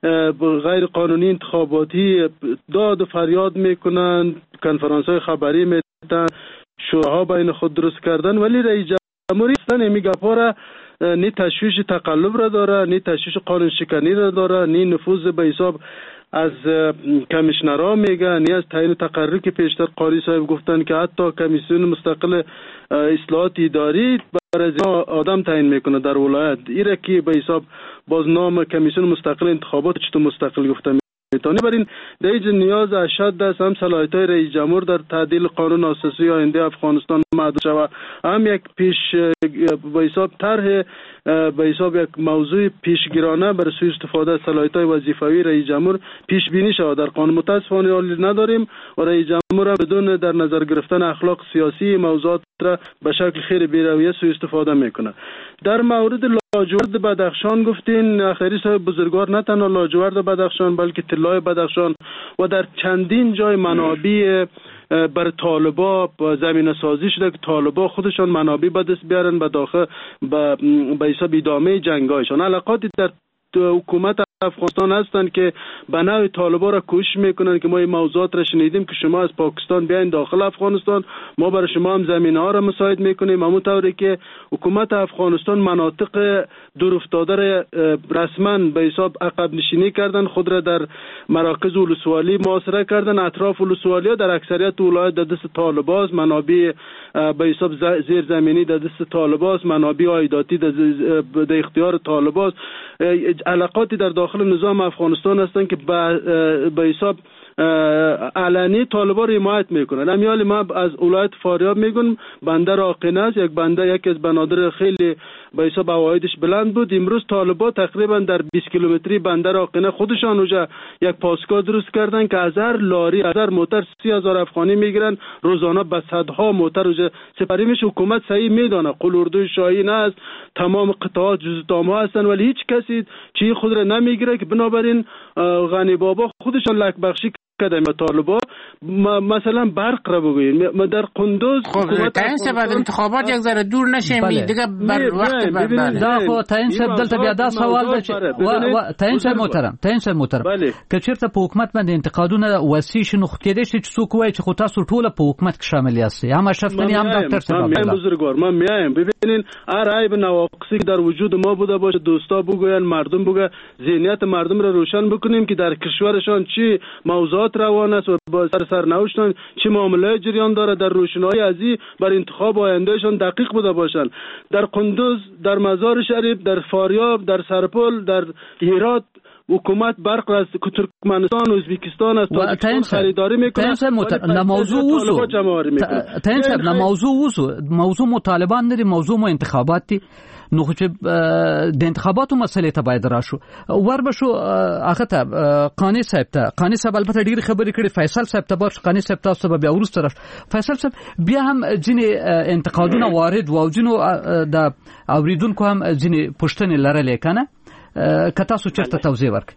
غیر قانونی انتخاباتی داد و فریاد میکنن، کنفرانس های خبری میتن، شوراها بین خود درست کردن. ولی رئیس جمهوری اصلا میگه را نی تشویش تقلب را داره، نی تشویش قانون شکنی را داره، نی نفوذ به حساب از کمیشنرها میگه، نی از تعیین تقرری که پیشتر قاری صاحب گفتن که حتی کمیسیون مستقل اصلاحات اداری برای آدم تعیین میکنه در ولایت. ایره که به حساب باز نام کمیسیون مستقل انتخابات چطور مستقل گفتن میتونه. برین در اینجا نیاز اشد است هم صلاحیت‌های رئیس جمهور در تعدیل قانون اساسی آینده افغانستان محدود شود، هم یک پیش به حساب طرح به حساب یک موضوع پیشگیرانه بر سوء استفاده از صلاحیت‌های وظیفوی رئیس جمهور پیش بینی شود. در قانون متاسفانه حالی نداریم و رئیس جمهور بدون در نظر گرفتن اخلاق سیاسی موضوعات را به شکل خیر بی‌رویه سوء استفاده میکنه. در مورد لاجورد بدخشان گفتین اختری صاحب بزرگوار نه تنها لاجورد بدخشان بلکه طلای بدخشان و در چندین جای منابع بر طالبا زمینه سازی شده که طالبا خودشان منابع به دست بیارن به داخل به حساب ادامه جنگایشان. علاقاتی در حکومت افغانستان هستن که به نوع طالبا را کوشش میکنن که ما این موضوعات را شنیدیم که شما از پاکستان بیاین داخل افغانستان، ما برای شما هم زمینه ها را مساعد میکنیم. همونطوری که حکومت افغانستان مناطق دور افتاده رسما به حساب عقب نشینی کردن، خود را در مراکز ولسوالی محاصره کردن. اطراف ولسوالی در اکثریت ولایات در دست طالباست، منابع به حساب زیر زمینی در دست طالباست، منابع عایداتی در اختیار طالباست. علاقاتی در داخل نظام افغانستان هستن که به حساب علنی طالبان را حمایت میکنن. امیال ما از ولایت فاریاب میگن بندر آقینه است، یک بندر یکی از بنادر خیلی به حساب عوایدش بلند بود. امروز طالبان تقریبا در 20 کیلومتری بندر آقینه خودشان اونجا یک پاسگاه درست کردن که از هر لاری از هر موتر 30,000 افغانی میگیرن روزانه، به صدها موتر اونجا سپری میشه. حکومت صحیح میدانه قلوردوی شاهین است، تمام قطعات جزء هستن ولی هیچ کسی چی خود را نمیگیره که بنابراین غنی بابا خودشان لک بخشی کردن به طالبا. مثلا برق را بگویید ما در قندوز تاین بعد انتخابات یک ذره دور نشیم دیگه بر وقت دا خو تاین صاحب دلته بیا دا سوال ده تاین صاحب محترم که چیرته په حکومت باندې انتقادونه وسیع شنو کېدې چې څوک وایي چې خو تاسو ټول په حکومت کې شامل یاست، هم اشرفنی هم دکتر صاحب بزرگوار من میایم. ببینین هر عیب نواقصی که در وجود ما بوده باشه دوستا بگوین، مردم بگه، ذهنیت مردم را روشن بکنیم که در کشورشان چی موضوعات روان است و با سرنوشتان چه معامله جریان داره، در روشنایی ازی بر انتخاب آیندهشان دقیق بوده باشن. در قندوز، در مزار شریف، در فاریاب، در سرپل، در هرات حکومت برق را ترکمنستان و ازبکستان از تاجیکستان خریداری میکنه. موضوع مطالبان نداری، موضوع مو انتخابات دی. نو چې د انتخاباتو مسلې ته باید راشو وربشو هغه ته قانی صاحب البته ډیر خبرې کړي فیصل صاحب ته بر قانی صاحب تاسو به بیا ورسره فیصل صاحب بیا هم ځینې انتقادونه وارد و ځینو د اوریدونکو هم ځینې پوښتنې لرلې کنه که تاسو چېرته توضیح ورکړئ.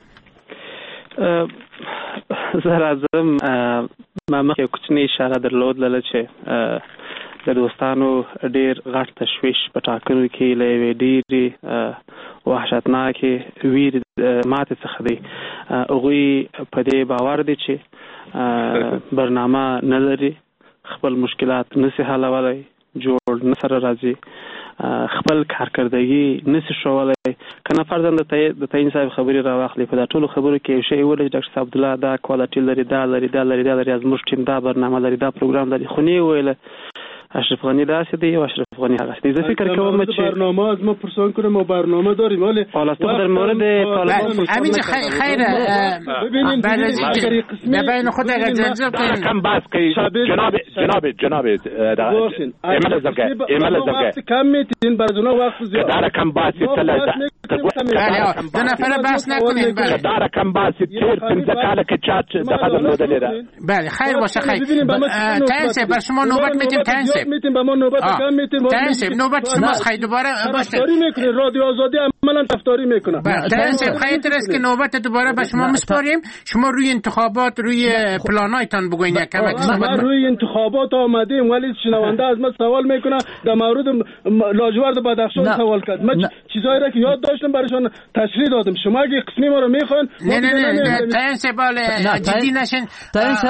زه راځم ما مخکې کوچنۍ اشاره درلودله چې د دوستانو ډیر غټ تشویش په ټاکنو کې له یوې ډېرې وحشتناکې ویرې ماتې څخه دی. هغوی په دې باور دي چې برنامه نه لري، خپل مشکلات نسي حلولی، جوړ نه سره راځي، خپل کارکردګي نسي ښوولی. که نه فرضاً د تعین صاحب خبرې راواخلي په دا ټولو خبرو کې یو شی وویل چې ډاکټر صاحب عبدالله دا کوالټي لري، دا لري، دا لري، دا لري، زموږ ټیم دا برنامه لري، دا پروګرام لري، خو نه یې وویله اشرف غنی داسې دی و اشرف غنی هغه دی. زه فکر کوم چې برنامه از ما پرسان کنه ما برنامه داریم ولی حالا تو در مورد طالبان همین خیره ببین خود اگر جنجال کنیم کم بحث کنید جناب ایمال زبگه کم میتین برزونا وقت زیاد داره کم بحثی دو نفر بحث نکنیم داره کم بحثی تیر پنزه کاله که چات دقیقه نودلی را بله خیر باشه خیر تنسه بر شما نوبت میتیم تنسه میتیم به ما نوبت کم میتیم تنسه نوبت شماست خیلی دوباره باشه تفتاری میکنه رادیو آزادی عملا تفتاری میکنه تنسه خیلی است که نوبت دوباره به شما مسپاریم. شما روی انتخابات روی پلانایتان بگوین یک کمک ما روی انتخابات آمدیم ولی شنونده از ما سوال میکنه در مورد لاجورد بدخشان سوال کرد. من چیزایی را که یاد داشتم برایشان تشریح دادم. شما اگه قسمی ما رو میخواین نه تنسه باله جدی نشین تنسه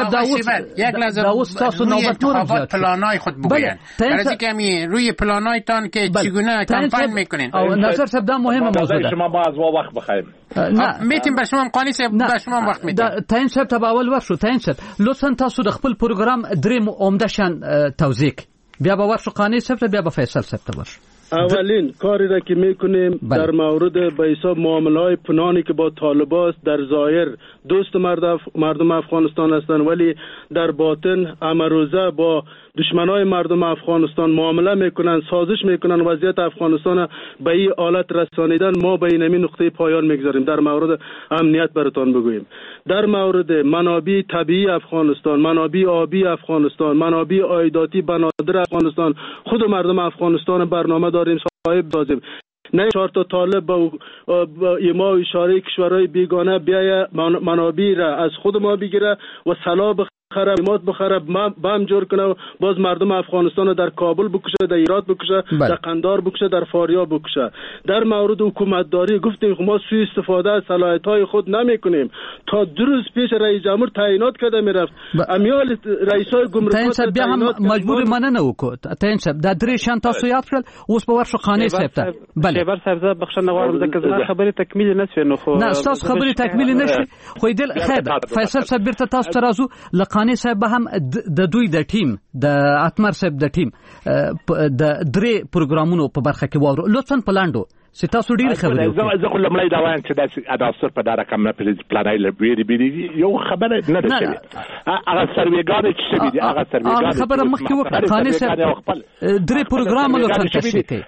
یک لحظه روی انتخابات پلانای خود بگوین برای که همی روی پلانایتان که چگونه کمپاین میکنین. نظر صاحب دا مهم موضوع ده. شما با از وقت بخوایم میتیم بر شما قانی صاحب بر شما وقت میدیم. تاین صاحب ته اول ورشو تاین صاحب لطفا تاسو د خپل پروګرام درې عمده شان توضیح بیا به ورشو قانی صاحب بیا به فیصل صاحب ته ورشو. اولین کاری را که میکنیم در مورد به حساب معامله‌های پنهانی که با طالبان است، در ظاهر دوست مردم افغانستان هستند ولی در باطن امروزه با دشمنای مردم افغانستان معامله میکنن، سازش میکنن وضعیت افغانستان به این حالت رسانیدن. ما به این نقطه پایان میگذاریم. در مورد امنیت براتون بگویم، در مورد منابع طبیعی افغانستان، منابع آبی افغانستان، منابع عایداتی بنادر افغانستان، خود مردم افغانستان برنامه داریم صاحب دادیم. نه 4 تا طالب با ایما و اشاره کشورهای بیگانه بیای منابع را از خود ما بگیره و سلاح بخره، مات بخره، بم جور کنه، باز مردم افغانستان رو در کابل بکشه، در هرات بکشه، در قندار بکشه، در فاریاب بکشه. در مورد حکومتداری گفتیم ما سوء استفاده از صلاحیت‌های خود نمی‌کنیم. تا 2 روز پیش رئیس جمهور تعیینات کرده میرفت امیال رئیسای گمرکات بیا هم مجبور مننه وکړه. تاسو د درې شان تاسو یاد کړل اوس په ورشو خانه صاحب ته. بله شیبر صاحب زه بخښنه غواړم ځکه زما خبرې تکمیل نه شوې. نو خو نه تاسو خبرې تکمیل نه شي خو دل خیر فیصل صاحب بیرته تاسو ترازو لقانی صاحب هم د دوی د ټیم د اتمر صاحب د ټیم د درې پروګرامونو په برخه کې وورو لطفا پلاندو ستاسو ډیر خبرې زه خو لمړی دا وایم چې داسې عناصر په دا رقم نه پلانای لبیری بیری یو خبره نه ده شوې. هغه سروېګانې چې شوي دي هغه سروېګانې خبره مخکې وکړه. خاني صاحب درې پروګرام لطفا تشریح کړئ.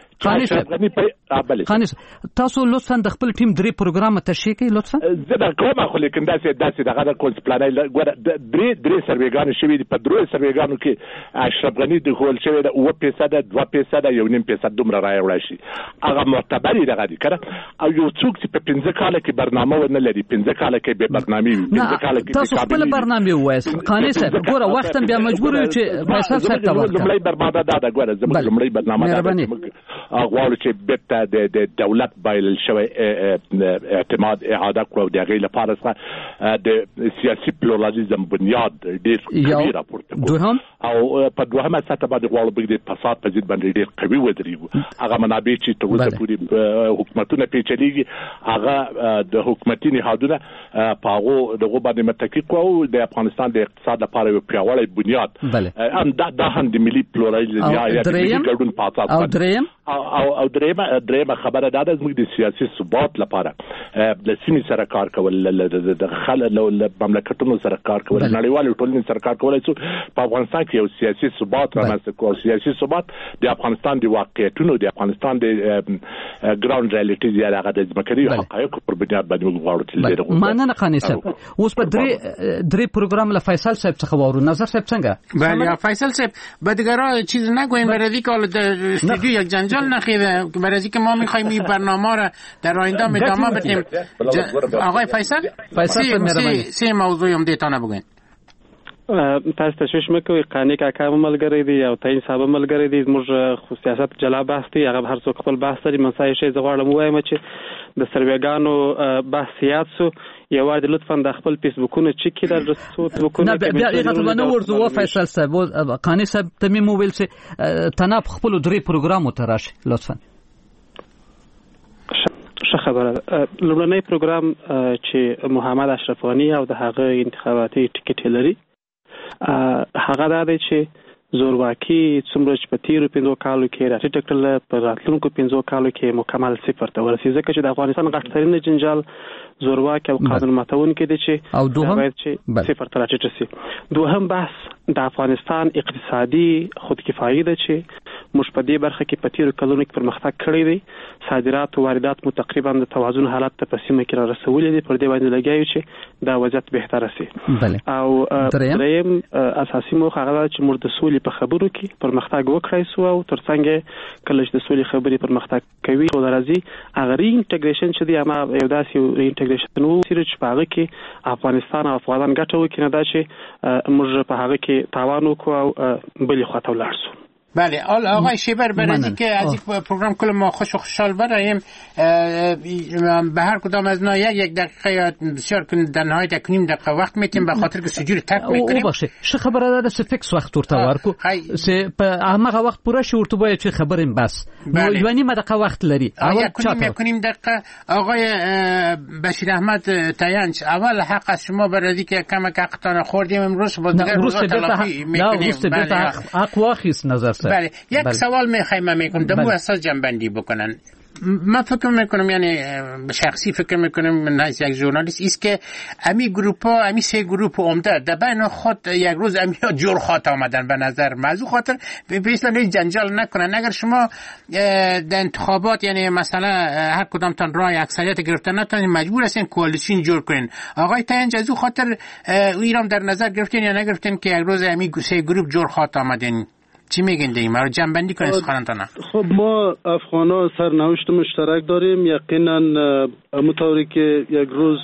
خاني تاسو لطفا د خپل ټیم درې پروګرام تشریح کړئ لطفا. زه دا کوم خو لیکن داسې دغه د کول پلانای ګوره درې سروېګانې شوي دي. په درې سروېګانو کې اشرف غنی د هول شوی د 2% 2% 1.5% دومره راوړی شي. هغه معتبر دغه دي کنه او یو څوک چې په 15 کال کې برنامه ونه لري 15 کال کې به برنامه وي 15 کال کې تاسو خپل برنامه وایي قانی صاحب ګوره وخت بیا مجبور یو چې فیصل صاحب ته وخت لمړی برنامه دا ګوره زموږ لمړی برنامه دا غواړو چې بیرته د دولت بایل شوی اعتماد اعاده کړو د غیر لپاره د سیاسي پلورالیزم بنیاد ډیر قوي راپورته دوهم او په دوهمه سطح باندې غواړو بګ د فساد په ضد باندې ډیر قوي ودرېږو. هغه منابع چې تر اوسه پورې حکومتونه پیچلېږي هغه د حکومتي نهادونه په هغه دغه باندې متکی کوو د افغانستان د اقتصاد لپاره یو پیاوړی بنیاد هم دا هم د ملي پلورالېزم یا د ملي ګډون په اساس او درېمه خبره دا ده زموږ د سیاسي ثبات لپاره د سیمې سره کار کول د خلکو مملکتونو سره کار کول نړیوال ټولنې سره کار کولای شو په افغانستان کې یو سیاسي ثبات رامنځته کول. سیاسي ثبات د افغانستان د واقعیتونو د افغانستان د ګراوند ریالټیز یا هغه د ځمکني حقایقو پر بنیاد باندې موږ غواړو چې مننه قانی صاحب. اوس په درې پروګرام له فیصل صاحب څخه وورو. نظر صاحب څنګه؟ بله فیصل صاحب بدگرا چیز نگویم برای که حالا در استودیو یک جنجال نخیده برای که ما میخوایم این برنامه را در آینده ادامه بدیم. آقای فیصل سه موضوع هم دیتانه بگوین. تاسو تشویش مکوئ. قانی کاکا ملګری دی او تعین صاحب ملګری دی. زموږ خو سیاست جلا بحث دی، هغه هر څوک خپل بحث لري. مسایل شي زه غواړم وایم چې د سرویګانو بحثیات سو یو د لطفا د خپل فیسبوکونه چیک کړئ در فیسبوکونه نه بیا هغه ته نه ورځو. و فیصل صاحب قانی صاحب ته مې موبایل چې تناب خپل درې پروګرام وتراشي لطفا. ښه خبره. لومړنی پروګرام چې محمد اشرف غنی او د هغه انتخاباتي ټیکټ لري هغه دا دی چې زورواکي څومره چې په تیرو 5 کالو کې راټیټه کړله په راتلونکو 5 کالو کې مکمل صفر ته ورسېږي، ځکه چې د افغانستان غټترین جنجال زورواکي او قانون ماتونکي دی چې او دوهم باید چې صفر ته راټیټه شي. دوهم بحث د افغانستان اقتصادي خودکفایي ده چې موږ په دې برخه کې په تیرو کلونو کې پرمختګ کړی دی. صادرات او واردات مو تقریبا د توازن حالت ته په سیمه کې را رسولي دي. پر دې باندې لګیایو چې دا وضعیت بهتره شي. او دریم اساسي موخه هغه چې موږ د سولې په خبرو کې پرمختګ وکړای سو او ترڅنګ کله چې د سولې خبرې پرمختګ کوي او راځي هغه ری انټیګریشن چې دی اما یو داسې ری انټیګریشن وو چې په هغه کې افغانستان او افغانان ګټه وکړي، نه دا چې موږ په هغه کې تاوان وکړو او بلې خواته ولاړ سو. بله آقای شیبر برای که از این پروگرام کل ما خوشحال برایم به هر کدام از ما یک دقیقه بسیار در نهایت 1.5 دقیقه وقت میتیم به خاطر که سجور تک میکنیم. او باشه شه خبره داده سه فکس وقت ورته ورکو سه په هغه وخت پوره شي ورته باید چې خبریم بس نو یو نیم دقیقه وقت لري. اول 1.5 دقیقه. آقای بشیر احمد تاینچ اول حق از شما برای که کمک حقتان خوردیم امروز با دیگر روزا تلافی میکنیم. حق واخیس نظر بله یک سوال میکنم دمو اساس جنبندی بکنن. من فکر میکنم یعنی شخصی فکر میکنم من از یک ژورنالیست است که امی گروپا امی سه گروپ عمده در بین خود یک روز امی جور خاط آمدن به نظر موضوع خاطر به اصلا جنجال نکنن. اگر شما در انتخابات یعنی مثلا هر کدام تان رای اکثریت گرفتن نتونین مجبور هستین کوالیشن جور کنین. آقای تاینج از او خاطر ایران در نظر گرفتین یا نگرفتین که یک روز امی سه گروپ جور خاط آمدن؟ چی میگین دیگه رو جنبندی کنید سخنتونه؟ خب ما افغانا سرنوشت مشترک داریم. یقینا مطوری که یک روز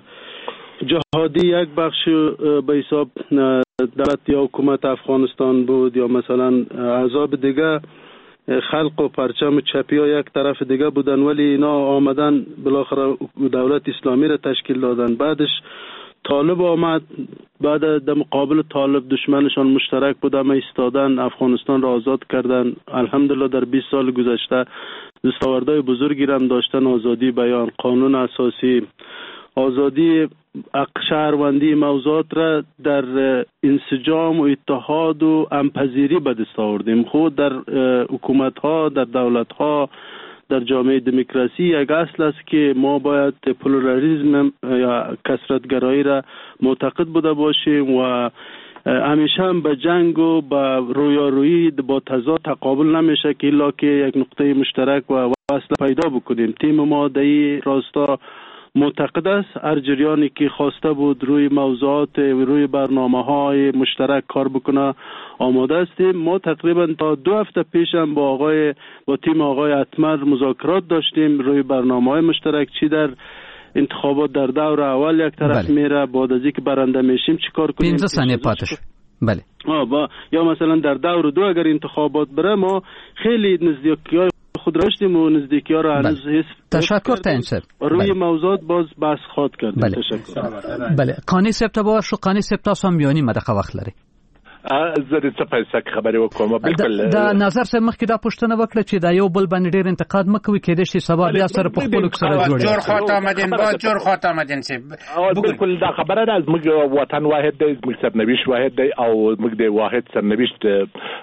جهادی یک بخش به حساب دولت یا حکومت افغانستان بود یا مثلا احزاب دیگه خلق و پرچم چپی ها یک طرف دیگه بودن، ولی اینا آمدن بالاخره دولت اسلامی را تشکیل دادن. بعدش طالب آمد، بعد در مقابل طالب دشمنشان مشترک بودن ایستادن، افغانستان را آزاد کردن. الحمدلله در 20 سال گذشته دستاوردهای بزرگی را هم داشتن. آزادی بیان، قانون اساسی، آزادی شهروندی، موضوعات را در انسجام و اتحاد و همپذیری به دست آوردیم. خود در حکومت ها، در دولت ها، در جامعه دموکراسی یک اصل است که ما باید پلورالیسم یا کثرت‌گرایی را معتقد بوده باشیم و همیشه هم به جنگ و به رویارویی با تضاد تقابل نمیشه که الا که یک نقطه مشترک و وصل پیدا بکنیم. تیم ما در این راستا معتقد است. هر جریانی که خواسته بود روی موضوعات و روی برنامه‌های مشترک کار بکنه آماده هستیم. ما تقریبا تا 2 هفته پیش هم با تیم آقای اتمر مذاکرات داشتیم روی برنامه‌های مشترک، چی در انتخابات در دور اول یک طرف میره، بعد از اینکه برنده میشیم چی کار کنیم. 15 ثانیه پاتش. بله. یا مثلا در دور 2 اگر انتخابات بره ما خیلی نزدیکی‌های خود راشتیم و نزدیکی‌ها را هنوز حس. تشکر تنسر. روی موضوعات باز بحث خواهد کردیم. بله. تشکر. بله. قانی سپتا باشه، قانی سپتا سم بیانی مدخه وخت لري. زه څه پیسې خبرې وکوم. بالکل دا نظر سره مخکې دا پوښتنه وکړه چې دا یو بل باندې ډېر انتقاد مکوي، کېدای شي سبا بیا سره په خپل سره جوړ جوړ خاطر آمدین با جوړ خاطر آمدین چې بالکل دا خبره ده. زموږ وطن واحد دی، زموږ سرنوشت واحد دی او موږ د واحد سرنوشت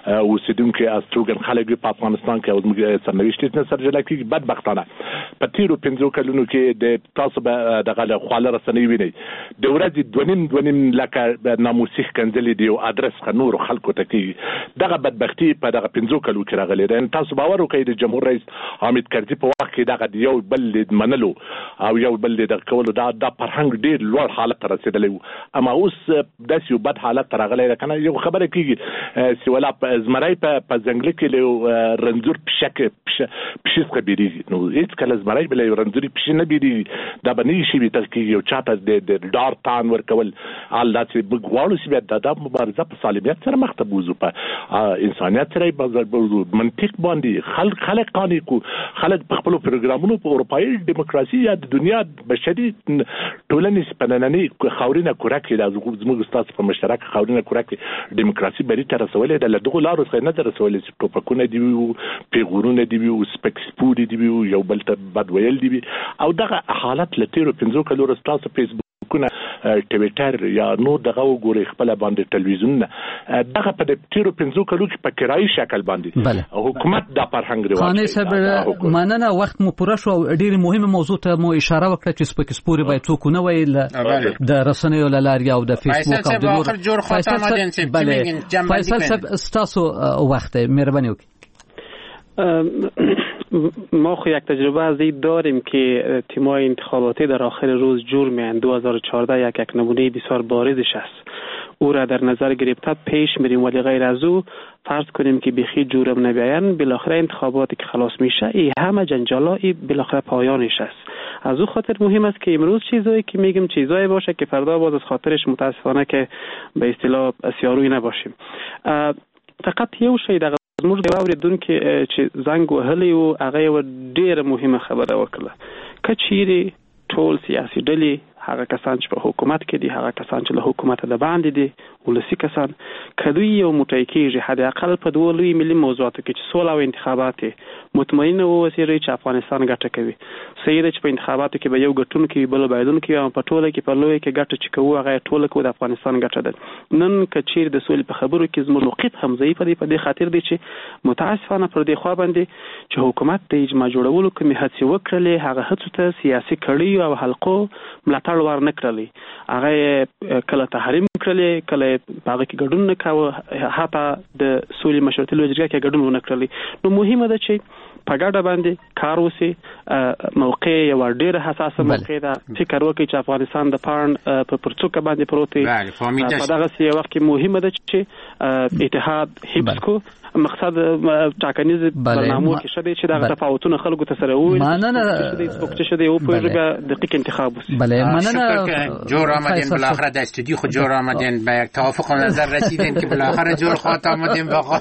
اوسیدونکو استروګن خلک په افغانستان کې او موږ سرنوشت نه سرجله کې بدبختانه په تیرو 15 کلونو کې د تاسو به دغه خواله رسنۍ ویني د ورځې 2.5 لکه ناموسي کنځلې دی او ادرس خنور خلکو ته کې دغه بدبختی په دغه 15 کلو کې راغلي ده. تاسو باور وکړئ د جمهور رئیس حامد کرزي په وخت کې دغه یو بل منلو او یو بل د کولو دا فرهنګ ډیر لوړ حالت ته رسیدلی و، اما اوس داسې یو بد حالت ته راغلی ده کنه. یو خبره کېږي چې ولا زمری په ځنګل کې له رنځور پشي څخه بیریږي، نو هېڅ کله زمری به له رنځوري پشي نه بیریږي. دا به نه شي ویتل کېږي او چاته د ډار تان ورکول حال دا چې موږ غواړو چې بیا دا مبارزه په سالمیت سره مخ ته بوځو، په انسانیت سره بوځو، منطق باندې خلک قانع کو، خلک په خپلو پروګرامونو په اروپایي دیموکراسي یا د دنیا بشري ټولنې په نننۍ خاورینه کره کې زموږ ستاسو په مشترک خاورینه کره کې دیموکراسي بری ته رسولې ده. له دغو لارو څخه نه ده رسولې چې ټوپکونه دي وي، پیغورونه دي وي، سپکسپوري دي وي، یو بل ته بد ویل دي وي، او دغه حالت له تیرو 15 کلو ستاسو فیسبوک ټویټر یا نو دغه وګوري خپل باندې ټلویزیون دغه په تیرو 15 کلو کې په کرایي شکل باندې حکومت د فرهنګ رواج خانه صاحب مننه. وخت مو پوره شو، ډیره مهمه موضوع ته مو اشاره وکړه چې سپکسپوري باید څوک نه ویل د رسنیو لاري او د فیسبوک او د اخر جوړ خاطر ما دین چې فیصل صاحب ستاسو وخت مهرباني وکړئ. ما خو یک تجربه از این داریم که تیم‌های انتخاباتی در آخر روز جور می‌اند. 2014 یک نمونه بسیار بارزش است. او را در نظر گرفته پیش میریم، ولی غیر از او فرض کنیم که بخی جورم نبیاین، بالاخره انتخاباتی که خلاص میشه این همه جنجالا بالاخره پایانش است. از او خاطر مهم است که امروز چیزایی که میگیم چیزایی باشه که فردا باز از خاطرش متاسفانه که به اصطلاح سیاروی نباشیم. فقط یو شی دغه زموږ د اوریدونکو چې زنګ وهلی و هغه ډیره مهمه خبره وکړه، که چیرې ټول سیاسي ډلې هغه کسان چې په حکومت کې دي، هغه کسان چې له حکومت د باندې دي، ولسی کسان کدوی یو موټی کېږي حد اقل په دوه لوی ملي موضوعاتو کې چې سوله او انتخابات مطمئن اوسئ چې افغانستان ګټه کوي. صحیح ده چې په انتخاباتو کې به یو ګټونکی بل بایدونکی او په ټوله کې په لوی کې ګټه چې کوو هغه ټوله کو د افغانستان ګټه ده. نن کچیر د سولې په خبرو کې زموږ موقف هم ضعیف دی په دې خاطر دی چې متاسفانه پر دې خوا باندې چې حکومت د اجماع جوړولو کومې هڅې وکړلې هغه هڅو ته سیاسي کړي او حلقو ملاتړ ور نه کړلی، هغه کله تحریم کړلې، کله هغه کې ګډون نه کاوه، حتی د سولې مشورتي لجنه کې ګډون ونه کړلی. نو مهمه ده چې په ګډه باندې کار وسی. موقع یو ډېر حساسه موقع ده، فکر وکړئ چې افغانستان د پاڼ په پرڅوکه باندې پروت دی. په دغه سی وخت کې مهمه ده چې اتحاد حفظ کو، مقصد ټاکنیز برنامه کې شته چې دغه تفاوتونه خلکو ته سره وي چې سپکته شته او په ژبه دقیق انتخاب وسی. بله مننه. جور آمدین بالاخره در استودیو خود جور آمدین به یک توافق نظر رسیدین که بالاخره جور خواهد آمدین بخواد.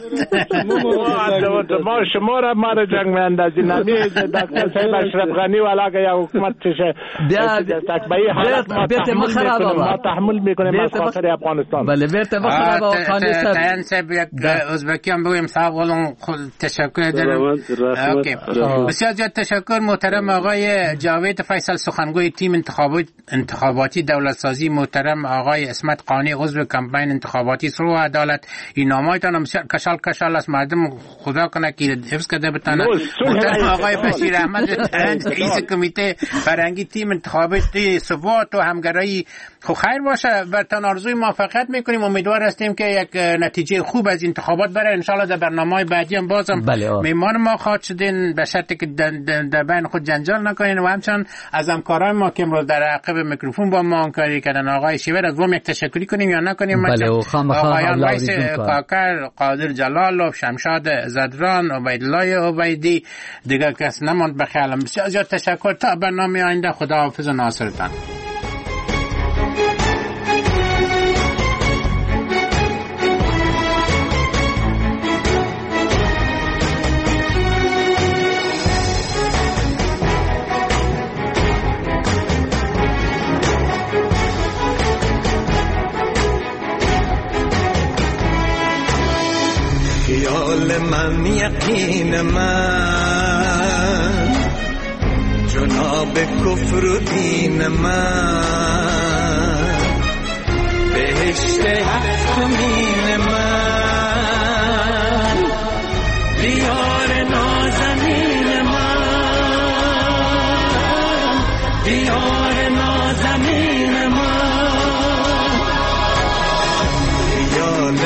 ما شما را ما را جنگ میاندازی نمی دکتر صاحب اشرف غنی والا که یا حکومت چشه تکبایی حالت ما تحمل میکنیم از خاطر افغانستان. بله بیرته مخرب خانه صاحب یک ازبکی هم بگویم صاحب ولون تشکر دارم. بسیار زیاد تشکر محترم آقای جاوید فیصل سخنگوی تیم انتخاباتی دولت سازی، محترم آقای اسمت قانی عضو کمپین انتخاباتی سرو و عدالت. این نامایتان هم کشال است، مردم خدا کنه که حفظ کرده بتانه. محترم آقای بشیر احمد رئیس کمیته فرهنگی تیم انتخاباتی ثبات و همگرایی. خب خیر باشه، برتان آرزوی موفقیت میکنیم. امیدوار هستیم که یک نتیجه خوب از انتخابات بره. انشالله در برنامه بعدی هم بازم میمان ما خواهد شدین، به شرطی که در بین خود جنجال نکنین. و همچنان از همکاران ما که امروز در عقب میکروفون با ما همکاری کردن، آقای شیور از وام یک تشکری کنیم یا نکنیم؟ آقایان ویس کاکر، قادر جلالوف، شمشاد زدران، عبیدالله عبیدی، دیگر کس نماند به خیالم. بسیار زیاد تشکر. تا برنامه آینده خداحافظ و ناصرتان. من یقین من جناب کفر و دین من بهشت حق من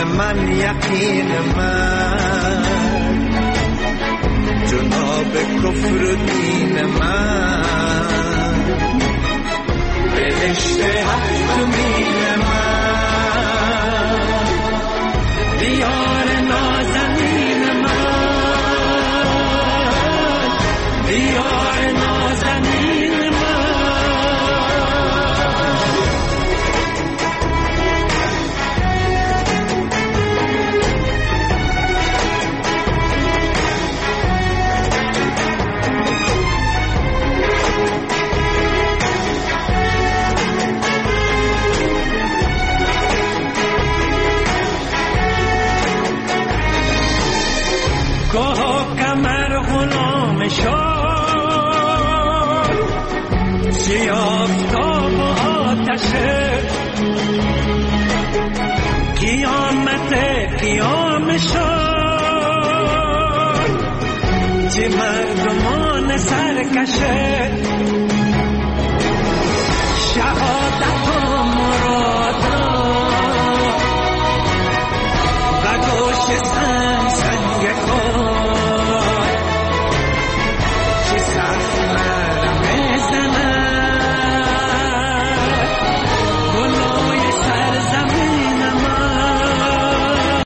من یقین من جناب کفر و دین من بهشت حق مین من دیار نازنین من دیار نازنین آفتاب و آتشه قیامت قیام شد چه مردمان سرکشه شهادت و مراد و گوش سنگ